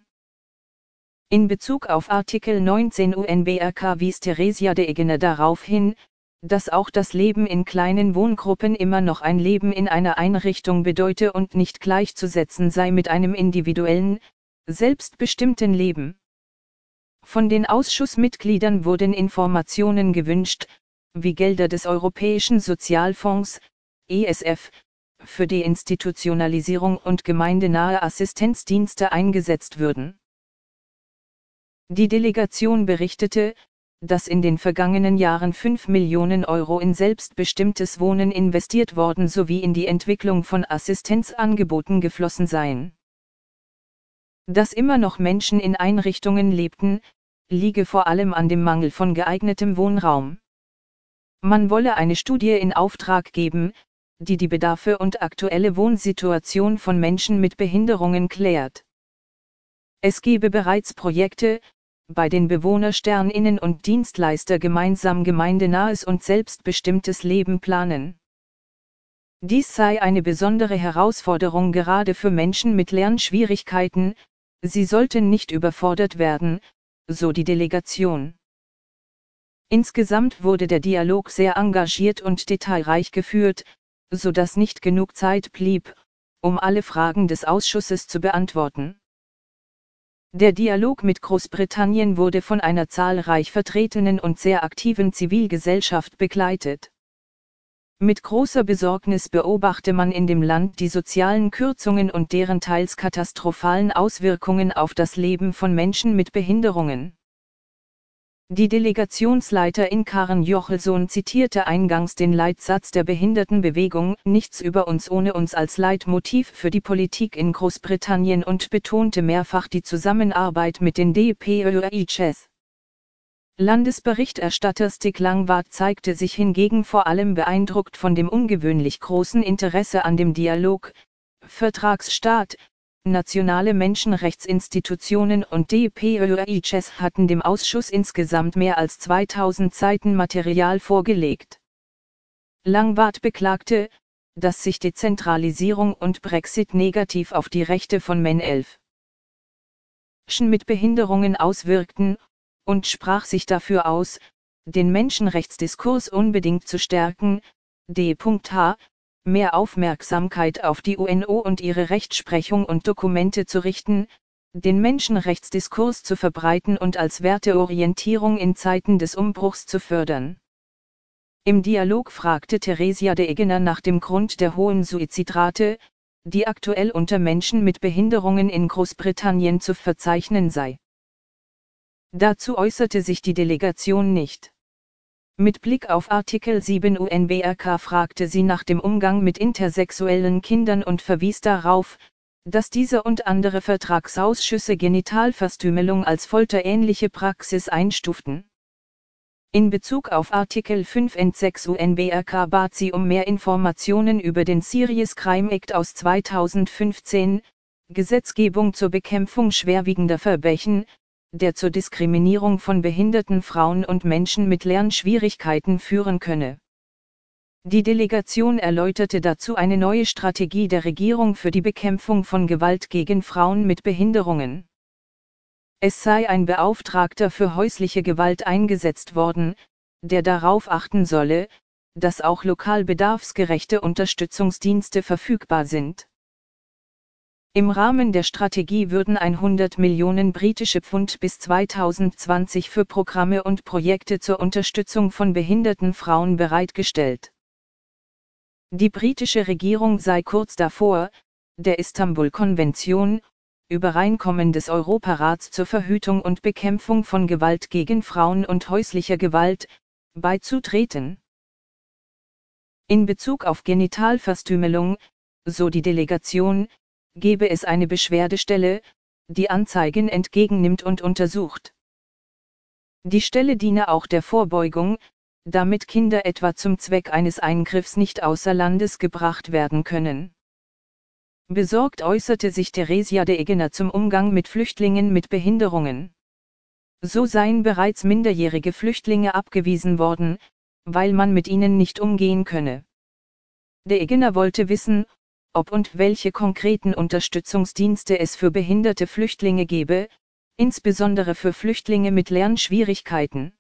S1: In Bezug auf Artikel neunzehn U N B R K wies Theresia de Egene darauf hin, dass auch das Leben in kleinen Wohngruppen immer noch ein Leben in einer Einrichtung bedeute und nicht gleichzusetzen sei mit einem individuellen, selbstbestimmten Leben. Von den Ausschussmitgliedern wurden Informationen gewünscht, wie Gelder des Europäischen Sozialfonds, E S F, für die Institutionalisierung und gemeindenahe Assistenzdienste eingesetzt würden. Die Delegation berichtete, dass in den vergangenen Jahren fünf Millionen Euro in selbstbestimmtes Wohnen investiert worden sowie in die Entwicklung von Assistenzangeboten geflossen seien. Dass immer noch Menschen in Einrichtungen lebten, liege vor allem an dem Mangel von geeignetem Wohnraum. Man wolle eine Studie in Auftrag geben, die die Bedarfe und aktuelle Wohnsituation von Menschen mit Behinderungen klärt. Es gebe bereits Projekte, bei den BewohnerInnen und Dienstleister gemeinsam gemeindenahes und selbstbestimmtes Leben planen. Dies sei eine besondere Herausforderung gerade für Menschen mit Lernschwierigkeiten, sie sollten nicht überfordert werden, so die Delegation. Insgesamt wurde der Dialog sehr engagiert und detailreich geführt, so dass nicht genug Zeit blieb, um alle Fragen des Ausschusses zu beantworten. Der Dialog mit Großbritannien wurde von einer zahlreich vertretenen und sehr aktiven Zivilgesellschaft begleitet. Mit großer Besorgnis beobachte man in dem Land die sozialen Kürzungen und deren teils katastrophalen Auswirkungen auf das Leben von Menschen mit Behinderungen. Die Delegationsleiterin Karen Jochelsohn zitierte eingangs den Leitsatz der Behindertenbewegung „Nichts über uns ohne uns" als Leitmotiv für die Politik in Großbritannien und betonte mehrfach die Zusammenarbeit mit den D P Ö I Ches. Landesberichterstatter Stig Langwarth zeigte sich hingegen vor allem beeindruckt von dem ungewöhnlich großen Interesse an dem Dialog. Vertragsstaat, nationale Menschenrechtsinstitutionen und D P Ö I Ches hatten dem Ausschuss insgesamt mehr als zweitausend Seiten Material vorgelegt. Langwarth beklagte, dass sich Dezentralisierung und Brexit negativ auf die Rechte von Menschen mit Behinderungen auswirkten, und sprach sich dafür aus, den Menschenrechtsdiskurs unbedingt zu stärken. D H mehr Aufmerksamkeit auf die U N O und ihre Rechtsprechung und Dokumente zu richten, den Menschenrechtsdiskurs zu verbreiten und als Werteorientierung in Zeiten des Umbruchs zu fördern. Im Dialog fragte Theresia de Egener nach dem Grund der hohen Suizidrate, die aktuell unter Menschen mit Behinderungen in Großbritannien zu verzeichnen sei. Dazu äußerte sich die Delegation nicht. Mit Blick auf Artikel sieben U N B R K fragte sie nach dem Umgang mit intersexuellen Kindern und verwies darauf, dass diese und andere Vertragsausschüsse Genitalverstümmelung als folterähnliche Praxis einstuften. In Bezug auf Artikel fünf N sechs U N B R K bat sie um mehr Informationen über den Serious Crime Act aus zweitausendfünfzehn, Gesetzgebung zur Bekämpfung schwerwiegender Verbrechen, der zur Diskriminierung von behinderten Frauen und Menschen mit Lernschwierigkeiten führen könne. Die Delegation erläuterte dazu eine neue Strategie der Regierung für die Bekämpfung von Gewalt gegen Frauen mit Behinderungen. Es sei ein Beauftragter für häusliche Gewalt eingesetzt worden, der darauf achten solle, dass auch lokal bedarfsgerechte Unterstützungsdienste verfügbar sind. Im Rahmen der Strategie würden hundert Millionen britische Pfund bis zweitausendzwanzig für Programme und Projekte zur Unterstützung von behinderten Frauen bereitgestellt. Die britische Regierung sei kurz davor, der Istanbul-Konvention, Übereinkommen des Europarats zur Verhütung und Bekämpfung von Gewalt gegen Frauen und häuslicher Gewalt, beizutreten. In Bezug auf Genitalverstümmelung, so die Delegation, gebe es eine Beschwerdestelle, die Anzeigen entgegennimmt und untersucht. Die Stelle diene auch der Vorbeugung, damit Kinder etwa zum Zweck eines Eingriffs nicht außer Landes gebracht werden können. Besorgt äußerte sich Theresia de Egener zum Umgang mit Flüchtlingen mit Behinderungen. So seien bereits minderjährige Flüchtlinge abgewiesen worden, weil man mit ihnen nicht umgehen könne. De Egener wollte wissen, ob und welche konkreten Unterstützungsdienste es für behinderte Flüchtlinge gebe, insbesondere für Flüchtlinge mit Lernschwierigkeiten.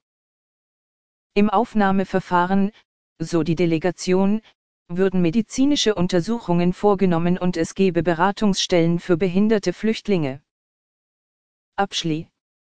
S1: Im Aufnahmeverfahren, so die Delegation, würden medizinische Untersuchungen vorgenommen und es gebe Beratungsstellen für behinderte Flüchtlinge. Abschli.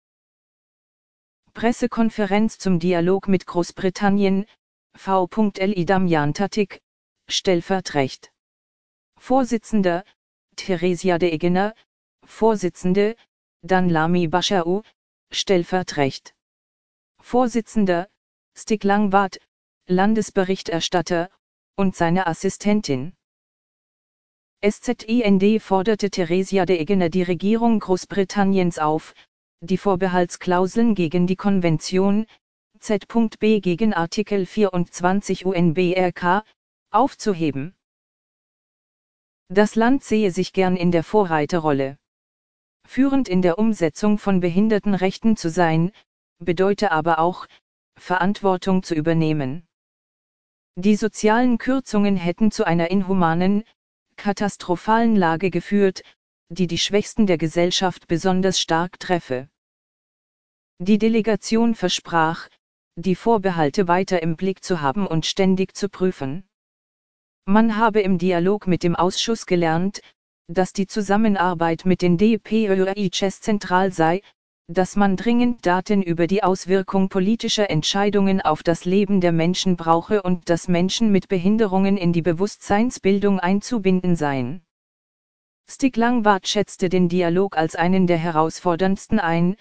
S1: Pressekonferenz zum Dialog mit Großbritannien, V. Li Damjan Tatik, Stellvertrecht. Vorsitzender, Theresia de Egener, Vorsitzende, Dan Lami Bashau, Stellvertrecht. Vorsitzender, Stig Langwarth, Landesberichterstatter, und seine Assistentin. S Z I N D forderte Theresia de Egener die Regierung Großbritanniens auf, die Vorbehaltsklauseln gegen die Konvention, Z B gegen Artikel vierundzwanzig U N B R K, aufzuheben. Das Land sehe sich gern in der Vorreiterrolle. Führend in der Umsetzung von Behindertenrechten zu sein, bedeute aber auch, Verantwortung zu übernehmen. Die sozialen Kürzungen hätten zu einer inhumanen, katastrophalen Lage geführt, die die Schwächsten der Gesellschaft besonders stark treffe. Die Delegation versprach, die Vorbehalte weiter im Blick zu haben und ständig zu prüfen. Man habe im Dialog mit dem Ausschuss gelernt, dass die Zusammenarbeit mit den D P Ö I Ches zentral sei, dass man dringend Daten über die Auswirkung politischer Entscheidungen auf das Leben der Menschen brauche und dass Menschen mit Behinderungen in die Bewusstseinsbildung einzubinden seien. Stig Langwarth schätzte den Dialog als einen der herausforderndsten ein,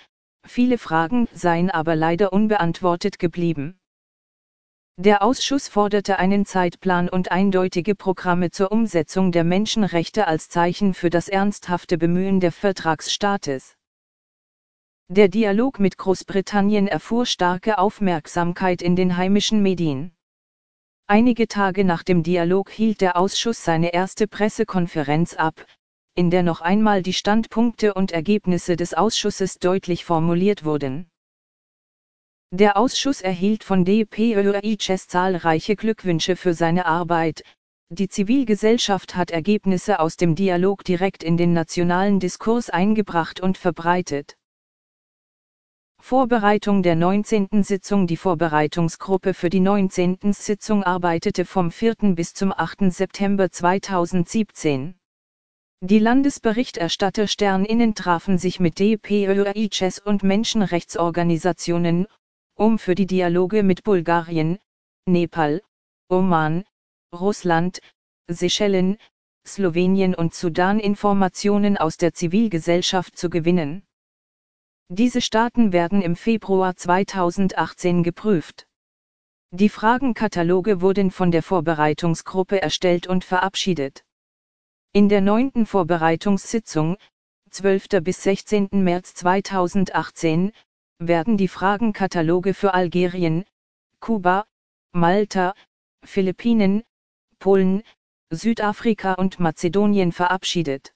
S1: viele Fragen seien aber leider unbeantwortet geblieben. Der Ausschuss forderte einen Zeitplan und eindeutige Programme zur Umsetzung der Menschenrechte als Zeichen für das ernsthafte Bemühen der Vertragsstaates. Der Dialog mit Großbritannien erfuhr starke Aufmerksamkeit in den heimischen Medien. Einige Tage nach dem Dialog hielt der Ausschuss seine erste Pressekonferenz ab, in der noch einmal die Standpunkte und Ergebnisse des Ausschusses deutlich formuliert wurden. Der Ausschuss erhielt von D P Ö I C E S zahlreiche Glückwünsche für seine Arbeit. Die Zivilgesellschaft hat Ergebnisse aus dem Dialog direkt in den nationalen Diskurs eingebracht und verbreitet. Vorbereitung der neunzehnten Sitzung. Die Vorbereitungsgruppe für die neunzehnte Sitzung arbeitete vom vierten bis zum achten September zweitausendsiebzehn. Die LandesberichterstatterInnen trafen sich mit D P Ö I C E S und Menschenrechtsorganisationen, um für die Dialoge mit Bulgarien, Nepal, Oman, Russland, Seychellen, Slowenien und Sudan Informationen aus der Zivilgesellschaft zu gewinnen. Diese Staaten werden im Februar zweitausendachtzehn geprüft. Die Fragenkataloge wurden von der Vorbereitungsgruppe erstellt und verabschiedet. In der neunten Vorbereitungssitzung, zwölften bis sechzehnten März zweitausendachtzehn, werden die Fragenkataloge für Algerien, Kuba, Malta, Philippinen, Polen, Südafrika und Mazedonien verabschiedet.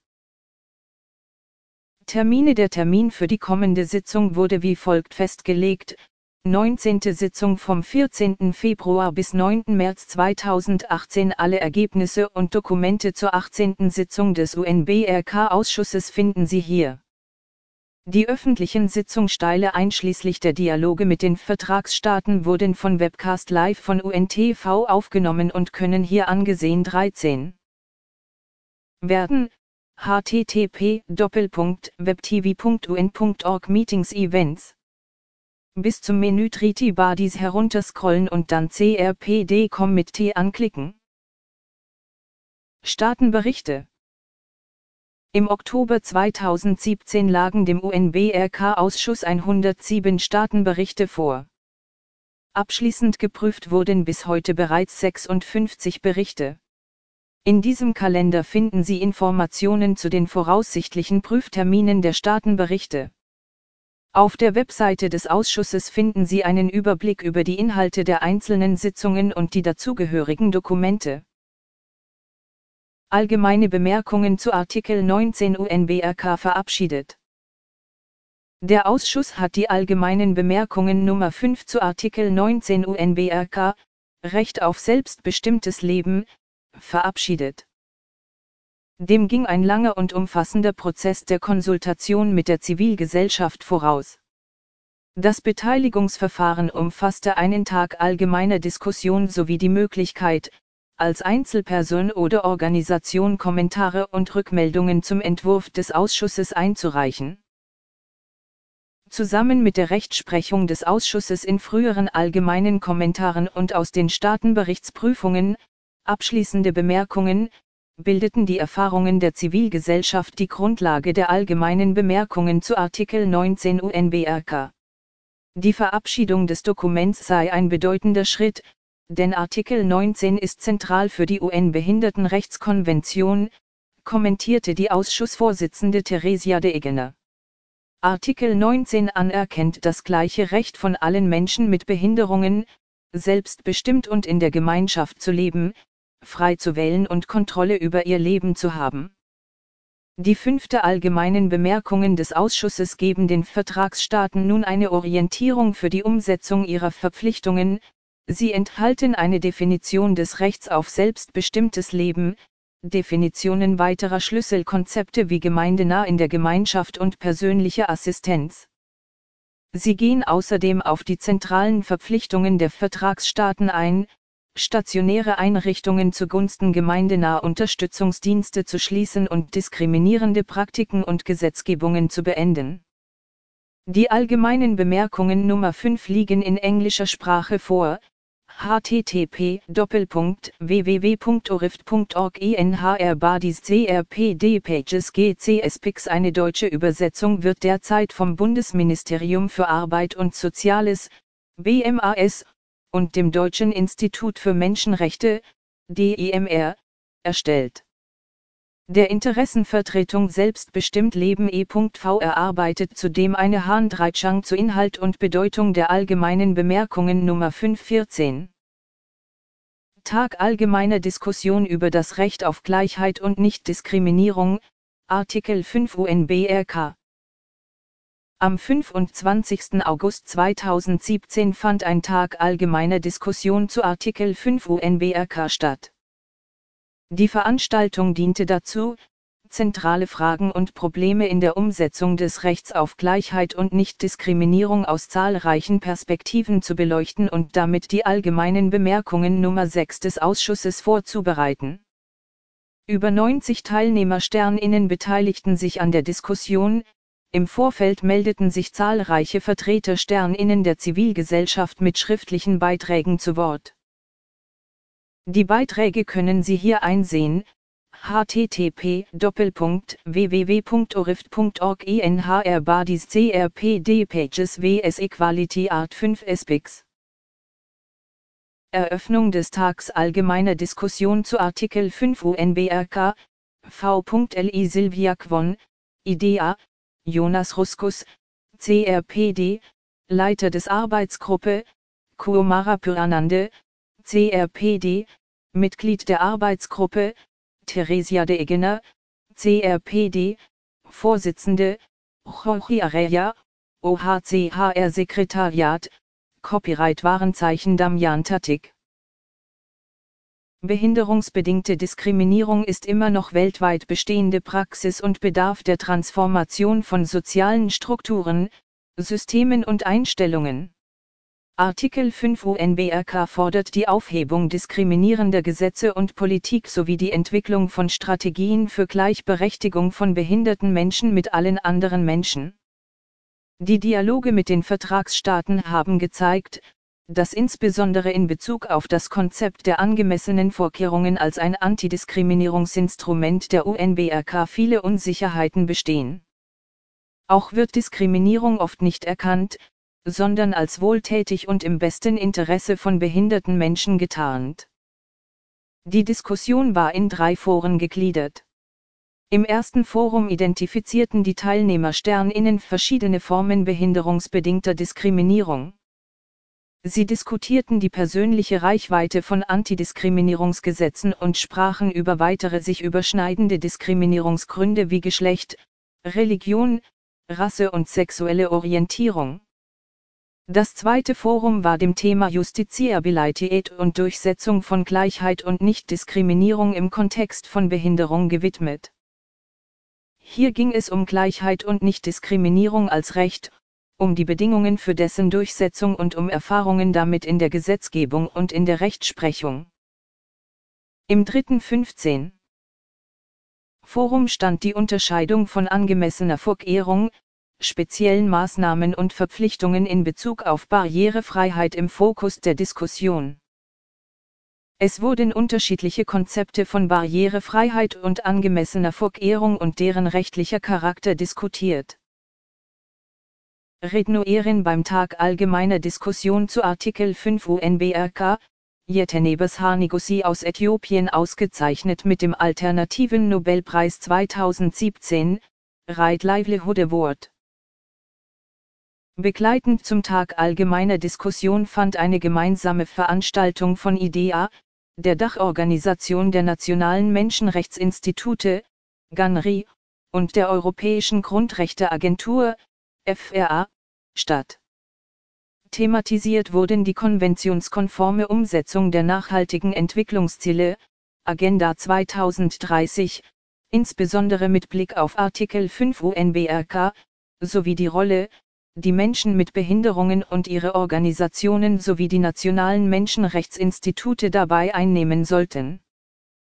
S1: Termine. Der Termin für die kommende Sitzung wurde wie folgt festgelegt: neunzehnte Sitzung vom vierzehnten Februar bis neunten März zweitausendachtzehn. Alle Ergebnisse und Dokumente zur achtzehnten Sitzung des U N B R K-Ausschusses finden Sie hier. Die öffentlichen Sitzungsteile einschließlich der Dialoge mit den Vertragsstaaten wurden von Webcast Live von U N T V aufgenommen und können hier angesehen dreizehn werden. h t t p Doppelpunkt webtv Punkt u n Punkt org Meetings Events. Bis zum Menü Triti Badis herunterscrollen und dann C R P D Punkt com mit T anklicken. Staatenberichte. Im Oktober zweitausendsiebzehn lagen dem U N B R K-Ausschuss hundertsieben Staatenberichte vor. Abschließend geprüft wurden bis heute bereits sechsundfünfzig Berichte. In diesem Kalender finden Sie Informationen zu den voraussichtlichen Prüfterminen der Staatenberichte. Auf der Webseite des Ausschusses finden Sie einen Überblick über die Inhalte der einzelnen Sitzungen und die dazugehörigen Dokumente. Allgemeine Bemerkungen zu Artikel neunzehn U N B R K verabschiedet. Der Ausschuss hat die allgemeinen Bemerkungen Nummer fünf zu Artikel neunzehn U N B R K, Recht auf selbstbestimmtes Leben, verabschiedet. Dem ging ein langer und umfassender Prozess der Konsultation mit der Zivilgesellschaft voraus. Das Beteiligungsverfahren umfasste einen Tag allgemeiner Diskussion sowie die Möglichkeit, als Einzelperson oder Organisation Kommentare und Rückmeldungen zum Entwurf des Ausschusses einzureichen. Zusammen mit der Rechtsprechung des Ausschusses in früheren allgemeinen Kommentaren und aus den Staatenberichtsprüfungen, abschließende Bemerkungen, bildeten die Erfahrungen der Zivilgesellschaft die Grundlage der allgemeinen Bemerkungen zu Artikel neunzehn U N B R K. Die Verabschiedung des Dokuments sei ein bedeutender Schritt, denn Artikel neunzehn ist zentral für die U N-Behindertenrechtskonvention, kommentierte die Ausschussvorsitzende Theresia de Egener. Artikel neunzehn anerkennt das gleiche Recht von allen Menschen mit Behinderungen, selbstbestimmt und in der Gemeinschaft zu leben, frei zu wählen und Kontrolle über ihr Leben zu haben. Die fünfte allgemeinen Bemerkungen des Ausschusses geben den Vertragsstaaten nun eine Orientierung für die Umsetzung ihrer Verpflichtungen. Sie enthalten eine Definition des Rechts auf selbstbestimmtes Leben, Definitionen weiterer Schlüsselkonzepte wie gemeindenah in der Gemeinschaft und persönliche Assistenz. Sie gehen außerdem auf die zentralen Verpflichtungen der Vertragsstaaten ein, stationäre Einrichtungen zugunsten gemeindenaher Unterstützungsdienste zu schließen und diskriminierende Praktiken und Gesetzgebungen zu beenden. Die allgemeinen Bemerkungen Nummer fünf liegen in englischer Sprache vor. h t t p Doppelpunkt w w w Punkt o r i f t Punkt org E N H R Bodies C R P D Pages G C S P I X. Eine deutsche Übersetzung wird derzeit vom Bundesministerium für Arbeit und Soziales, B M A S, und dem Deutschen Institut für Menschenrechte, D I M R, erstellt. Der Interessenvertretung Selbstbestimmt Leben E V erarbeitet zudem eine Handreichung zu Inhalt und Bedeutung der allgemeinen Bemerkungen Nummer fünf vierzehn. Tag allgemeiner Diskussion über das Recht auf Gleichheit und Nichtdiskriminierung, Artikel fünf U N B R K. Am fünfundzwanzigsten August zweitausendsiebzehn fand ein Tag allgemeiner Diskussion zu Artikel fünf U N B R K statt. Die Veranstaltung diente dazu, zentrale Fragen und Probleme in der Umsetzung des Rechts auf Gleichheit und Nichtdiskriminierung aus zahlreichen Perspektiven zu beleuchten und damit die allgemeinen Bemerkungen Nummer sechs des Ausschusses vorzubereiten. Über neunzig Teilnehmer SternInnen beteiligten sich an der Diskussion. Im Vorfeld meldeten sich zahlreiche Vertreter SternInnen der Zivilgesellschaft mit schriftlichen Beiträgen zu Wort. Die Beiträge können Sie hier einsehen: h t t p Doppelpunkt w w w Punkt o r i f t Punkt org E N H R Bodies C R P D Pages vs Equality Art fünf S P I X. Eröffnung des Tags allgemeiner Diskussion zu Artikel fünf U N B R K, V. L I Silvia Kwon, I D A, Jonas Ruskus, C R P D, Leiter des Arbeitsgruppe, Kuomara Puranande, C R P D, Mitglied der Arbeitsgruppe, Theresia de Egener, C R P D, Vorsitzende, Jorge Araya, O H C H R Sekretariat, Copyright Warenzeichen Damian Tatik. Behinderungsbedingte Diskriminierung ist immer noch weltweit bestehende Praxis und bedarf der Transformation von sozialen Strukturen, Systemen und Einstellungen. Artikel fünf U N B R K fordert die Aufhebung diskriminierender Gesetze und Politik sowie die Entwicklung von Strategien für Gleichberechtigung von behinderten Menschen mit allen anderen Menschen. Die Dialoge mit den Vertragsstaaten haben gezeigt, dass insbesondere in Bezug auf das Konzept der angemessenen Vorkehrungen als ein Antidiskriminierungsinstrument der U N B R K viele Unsicherheiten bestehen. Auch wird Diskriminierung oft nicht erkannt, sondern als wohltätig und im besten Interesse von behinderten Menschen getarnt. Die Diskussion war in drei Foren gegliedert. Im ersten Forum identifizierten die Teilnehmer SternInnen verschiedene Formen behinderungsbedingter Diskriminierung. Sie diskutierten die persönliche Reichweite von Antidiskriminierungsgesetzen und sprachen über weitere sich überschneidende Diskriminierungsgründe wie Geschlecht, Religion, Rasse und sexuelle Orientierung. Das zweite Forum war dem Thema Justizabilität und Durchsetzung von Gleichheit und Nichtdiskriminierung im Kontext von Behinderung gewidmet. Hier ging es um Gleichheit und Nichtdiskriminierung als Recht, um die Bedingungen für dessen Durchsetzung und um Erfahrungen damit in der Gesetzgebung und in der Rechtsprechung. Im dritten fünfzehn Forum stand die Unterscheidung von angemessener Vorkehrung, speziellen Maßnahmen und Verpflichtungen in Bezug auf Barrierefreiheit im Fokus der Diskussion. Es wurden unterschiedliche Konzepte von Barrierefreiheit und angemessener Vorkehrung und deren rechtlicher Charakter diskutiert. Rednerin beim Tag allgemeiner Diskussion zu Artikel fünf U N B R K, Yetenebes Hanigusi aus Äthiopien ausgezeichnet mit dem Alternativen Nobelpreis zweitausendsiebzehn, Right Livelihood Award. Begleitend zum Tag allgemeiner Diskussion fand eine gemeinsame Veranstaltung von I D A, der Dachorganisation der nationalen Menschenrechtsinstitute, G A N R I, und der Europäischen Grundrechteagentur, F R A, statt. Thematisiert wurden die konventionskonforme Umsetzung der nachhaltigen Entwicklungsziele, Agenda zweitausenddreißig, insbesondere mit Blick auf Artikel fünf U N B R K, sowie die Rolle, die Menschen mit Behinderungen und ihre Organisationen sowie die nationalen Menschenrechtsinstitute dabei einnehmen sollten.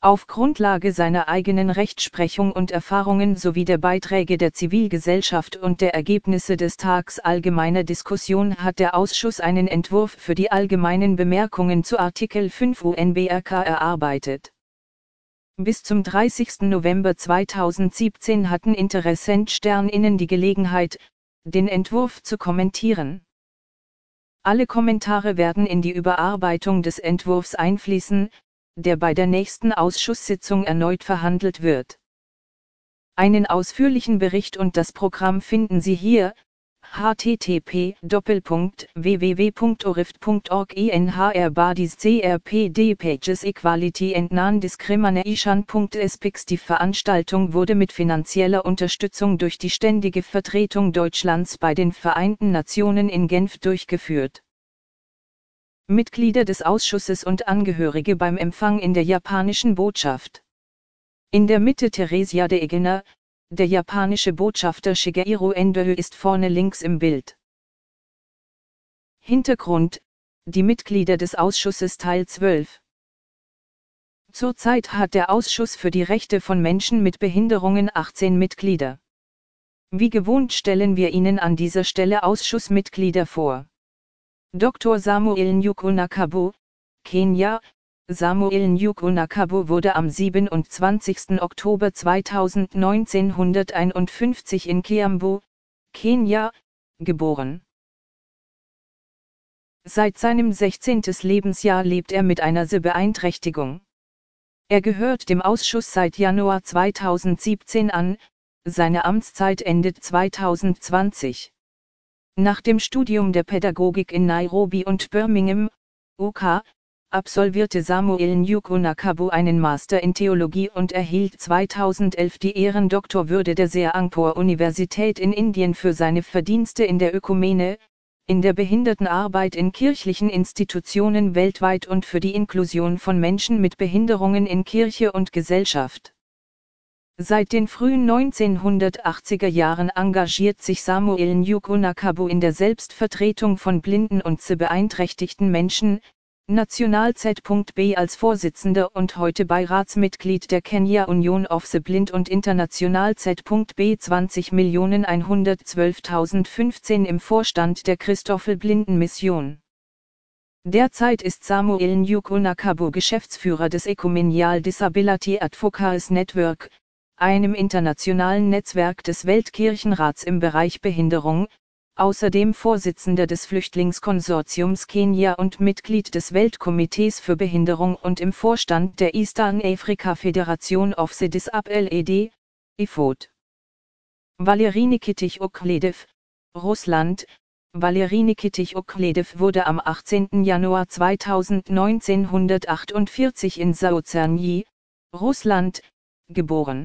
S1: Auf Grundlage seiner eigenen Rechtsprechung und Erfahrungen sowie der Beiträge der Zivilgesellschaft und der Ergebnisse des Tags allgemeiner Diskussion hat der Ausschuss einen Entwurf für die allgemeinen Bemerkungen zu Artikel fünf U N B R K erarbeitet. Bis zum dreißigsten November zweitausendsiebzehn hatten InteressentInnen die Gelegenheit, den Entwurf zu kommentieren. Alle Kommentare werden in die Überarbeitung des Entwurfs einfließen, der bei der nächsten Ausschusssitzung erneut verhandelt wird. Einen ausführlichen Bericht und das Programm finden Sie hier: h t t p Doppelpunkt w w w Punkt o r i f t Punkt org E N H R Bodies C R P D Pages Equality and Non-Discrimination Punkt S P X. Die Veranstaltung wurde mit finanzieller Unterstützung durch die Ständige Vertretung Deutschlands bei den Vereinten Nationen in Genf durchgeführt. Mitglieder des Ausschusses und Angehörige beim Empfang in der japanischen Botschaft. In der Mitte Theresia de Egener, der japanische Botschafter Shigeru Endo ist vorne links im Bild. Hintergrund: Die Mitglieder des Ausschusses Teil zwölf. Zurzeit hat der Ausschuss für die Rechte von Menschen mit Behinderungen achtzehn Mitglieder. Wie gewohnt stellen wir Ihnen an dieser Stelle Ausschussmitglieder vor. Doktor Samuel Nyuko Nakabu, Kenia. Samuel Nyuko Nakabu wurde am siebenundzwanzigsten Oktober zweitausendneunzehnhunderteinundfünfzig in Kiambu, Kenia, geboren. Seit seinem sechzehnten Lebensjahr lebt er mit einer Sehbeeinträchtigung. Er gehört dem Ausschuss seit Januar zweitausendsiebzehn an, seine Amtszeit endet zweitausendzwanzig. Nach dem Studium der Pädagogik in Nairobi und Birmingham, U K, absolvierte Samuel Nyuko Nakabu einen Master in Theologie und erhielt zweitausendelf die Ehrendoktorwürde der Seangpur-Universität in Indien für seine Verdienste in der Ökumene, in der Behindertenarbeit in kirchlichen Institutionen weltweit und für die Inklusion von Menschen mit Behinderungen in Kirche und Gesellschaft. Seit den frühen neunzehnhundertachtziger Jahren engagiert sich Samuel Nyuko Nakabu in der Selbstvertretung von blinden und sehbeeinträchtigten Menschen, National Z B als Vorsitzender und heute Beiratsmitglied der Kenya Union of the Blind und International Z B zwanzig Millionen hundertzwölftausendfünfzehn im Vorstand der Christoffel-Blinden-Mission. Derzeit ist Samuel Nyuko Nakabu Geschäftsführer des Ecumenial Disability Advocacy Network, einem internationalen Netzwerk des Weltkirchenrats im Bereich Behinderung, außerdem Vorsitzender des Flüchtlingskonsortiums Kenia und Mitglied des Weltkomitees für Behinderung und im Vorstand der Eastern Africa Federation of the Disabled, E F O D. Valery Nikitich Okledew, Russland. Valery Nikitich Okledew wurde am achtzehnten Januar zweitausendneunzehnhundertachtundvierzig in Saozernyi, Russland, geboren.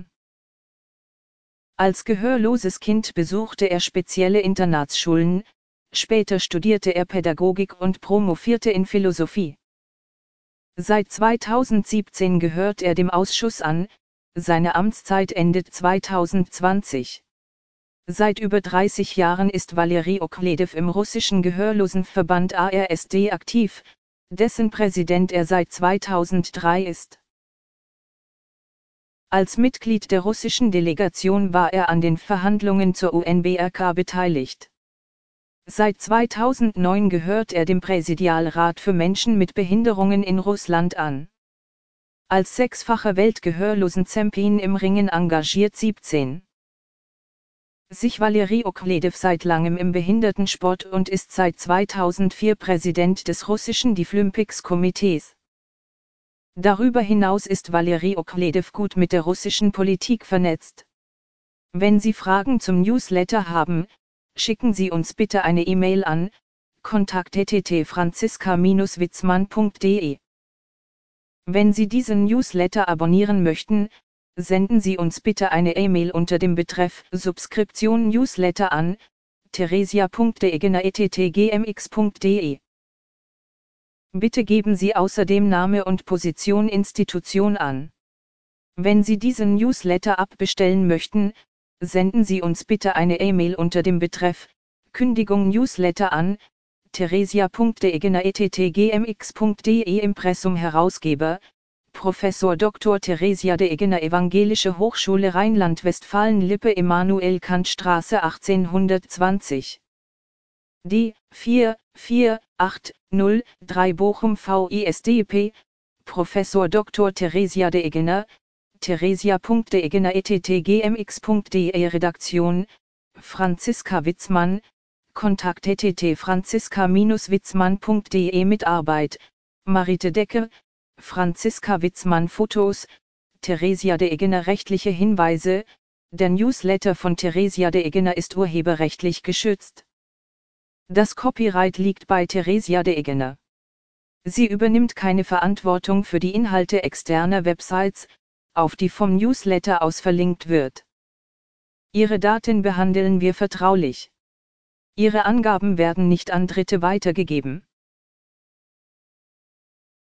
S1: Als gehörloses Kind besuchte er spezielle Internatsschulen, später studierte er Pädagogik und promovierte in Philosophie. Seit zweitausendsiebzehn gehört er dem Ausschuss an, seine Amtszeit endet zweitausendzwanzig. Seit über dreißig Jahren ist Valery Okledew im russischen Gehörlosenverband A R S D aktiv, dessen Präsident er seit zweitausenddrei ist. Als Mitglied der russischen Delegation war er an den Verhandlungen zur U N B R K beteiligt. Seit zweitausendneun gehört er dem Präsidialrat für Menschen mit Behinderungen in Russland an. Als sechsfacher Weltgehörlosen-Champion im Ringen engagiert siebzehn. Sich Valery Okledew seit langem im Behindertensport und ist seit zweitausendvier Präsident des russischen Deaflympics-Komitees. Darüber hinaus ist Valery Okledew gut mit der russischen Politik vernetzt. Wenn Sie Fragen zum Newsletter haben, schicken Sie uns bitte eine E-Mail an kontakt at franziska Bindestrich witzmann punkt de. Wenn Sie diesen Newsletter abonnieren möchten, senden Sie uns bitte eine E-Mail unter dem Betreff Subskription Newsletter an theresia punkt degener at t g m x punkt de. Bitte geben Sie außerdem Name und Position Institution an. Wenn Sie diesen Newsletter abbestellen möchten, senden Sie uns bitte eine E-Mail unter dem Betreff Kündigung Newsletter an theresia punkt degener at t g m x punkt de. Impressum Herausgeber Professor Doktor Theresia de Eggener, Evangelische Hochschule Rheinland-Westfalen-Lippe, Emanuel-Kant-Straße achtzehnhundertzwanzig. D vier vier acht null drei Bochum V I S D P, Professor Doktor Theresia de Eggener, theresia.de-eggener ettgmx.de Redaktion, Franziska Witzmann, Kontakt tt franziska-witzmann.de Mitarbeit, Marite Decke, Franziska Witzmann Fotos, Theresia de Eggener. Rechtliche Hinweise: Der Newsletter von Theresia de Eggener ist urheberrechtlich geschützt. Das Copyright liegt bei Theresia de Eggener. Sie übernimmt keine Verantwortung für die Inhalte externer Websites, auf die vom Newsletter aus verlinkt wird. Ihre Daten behandeln wir vertraulich. Ihre Angaben werden nicht an Dritte weitergegeben.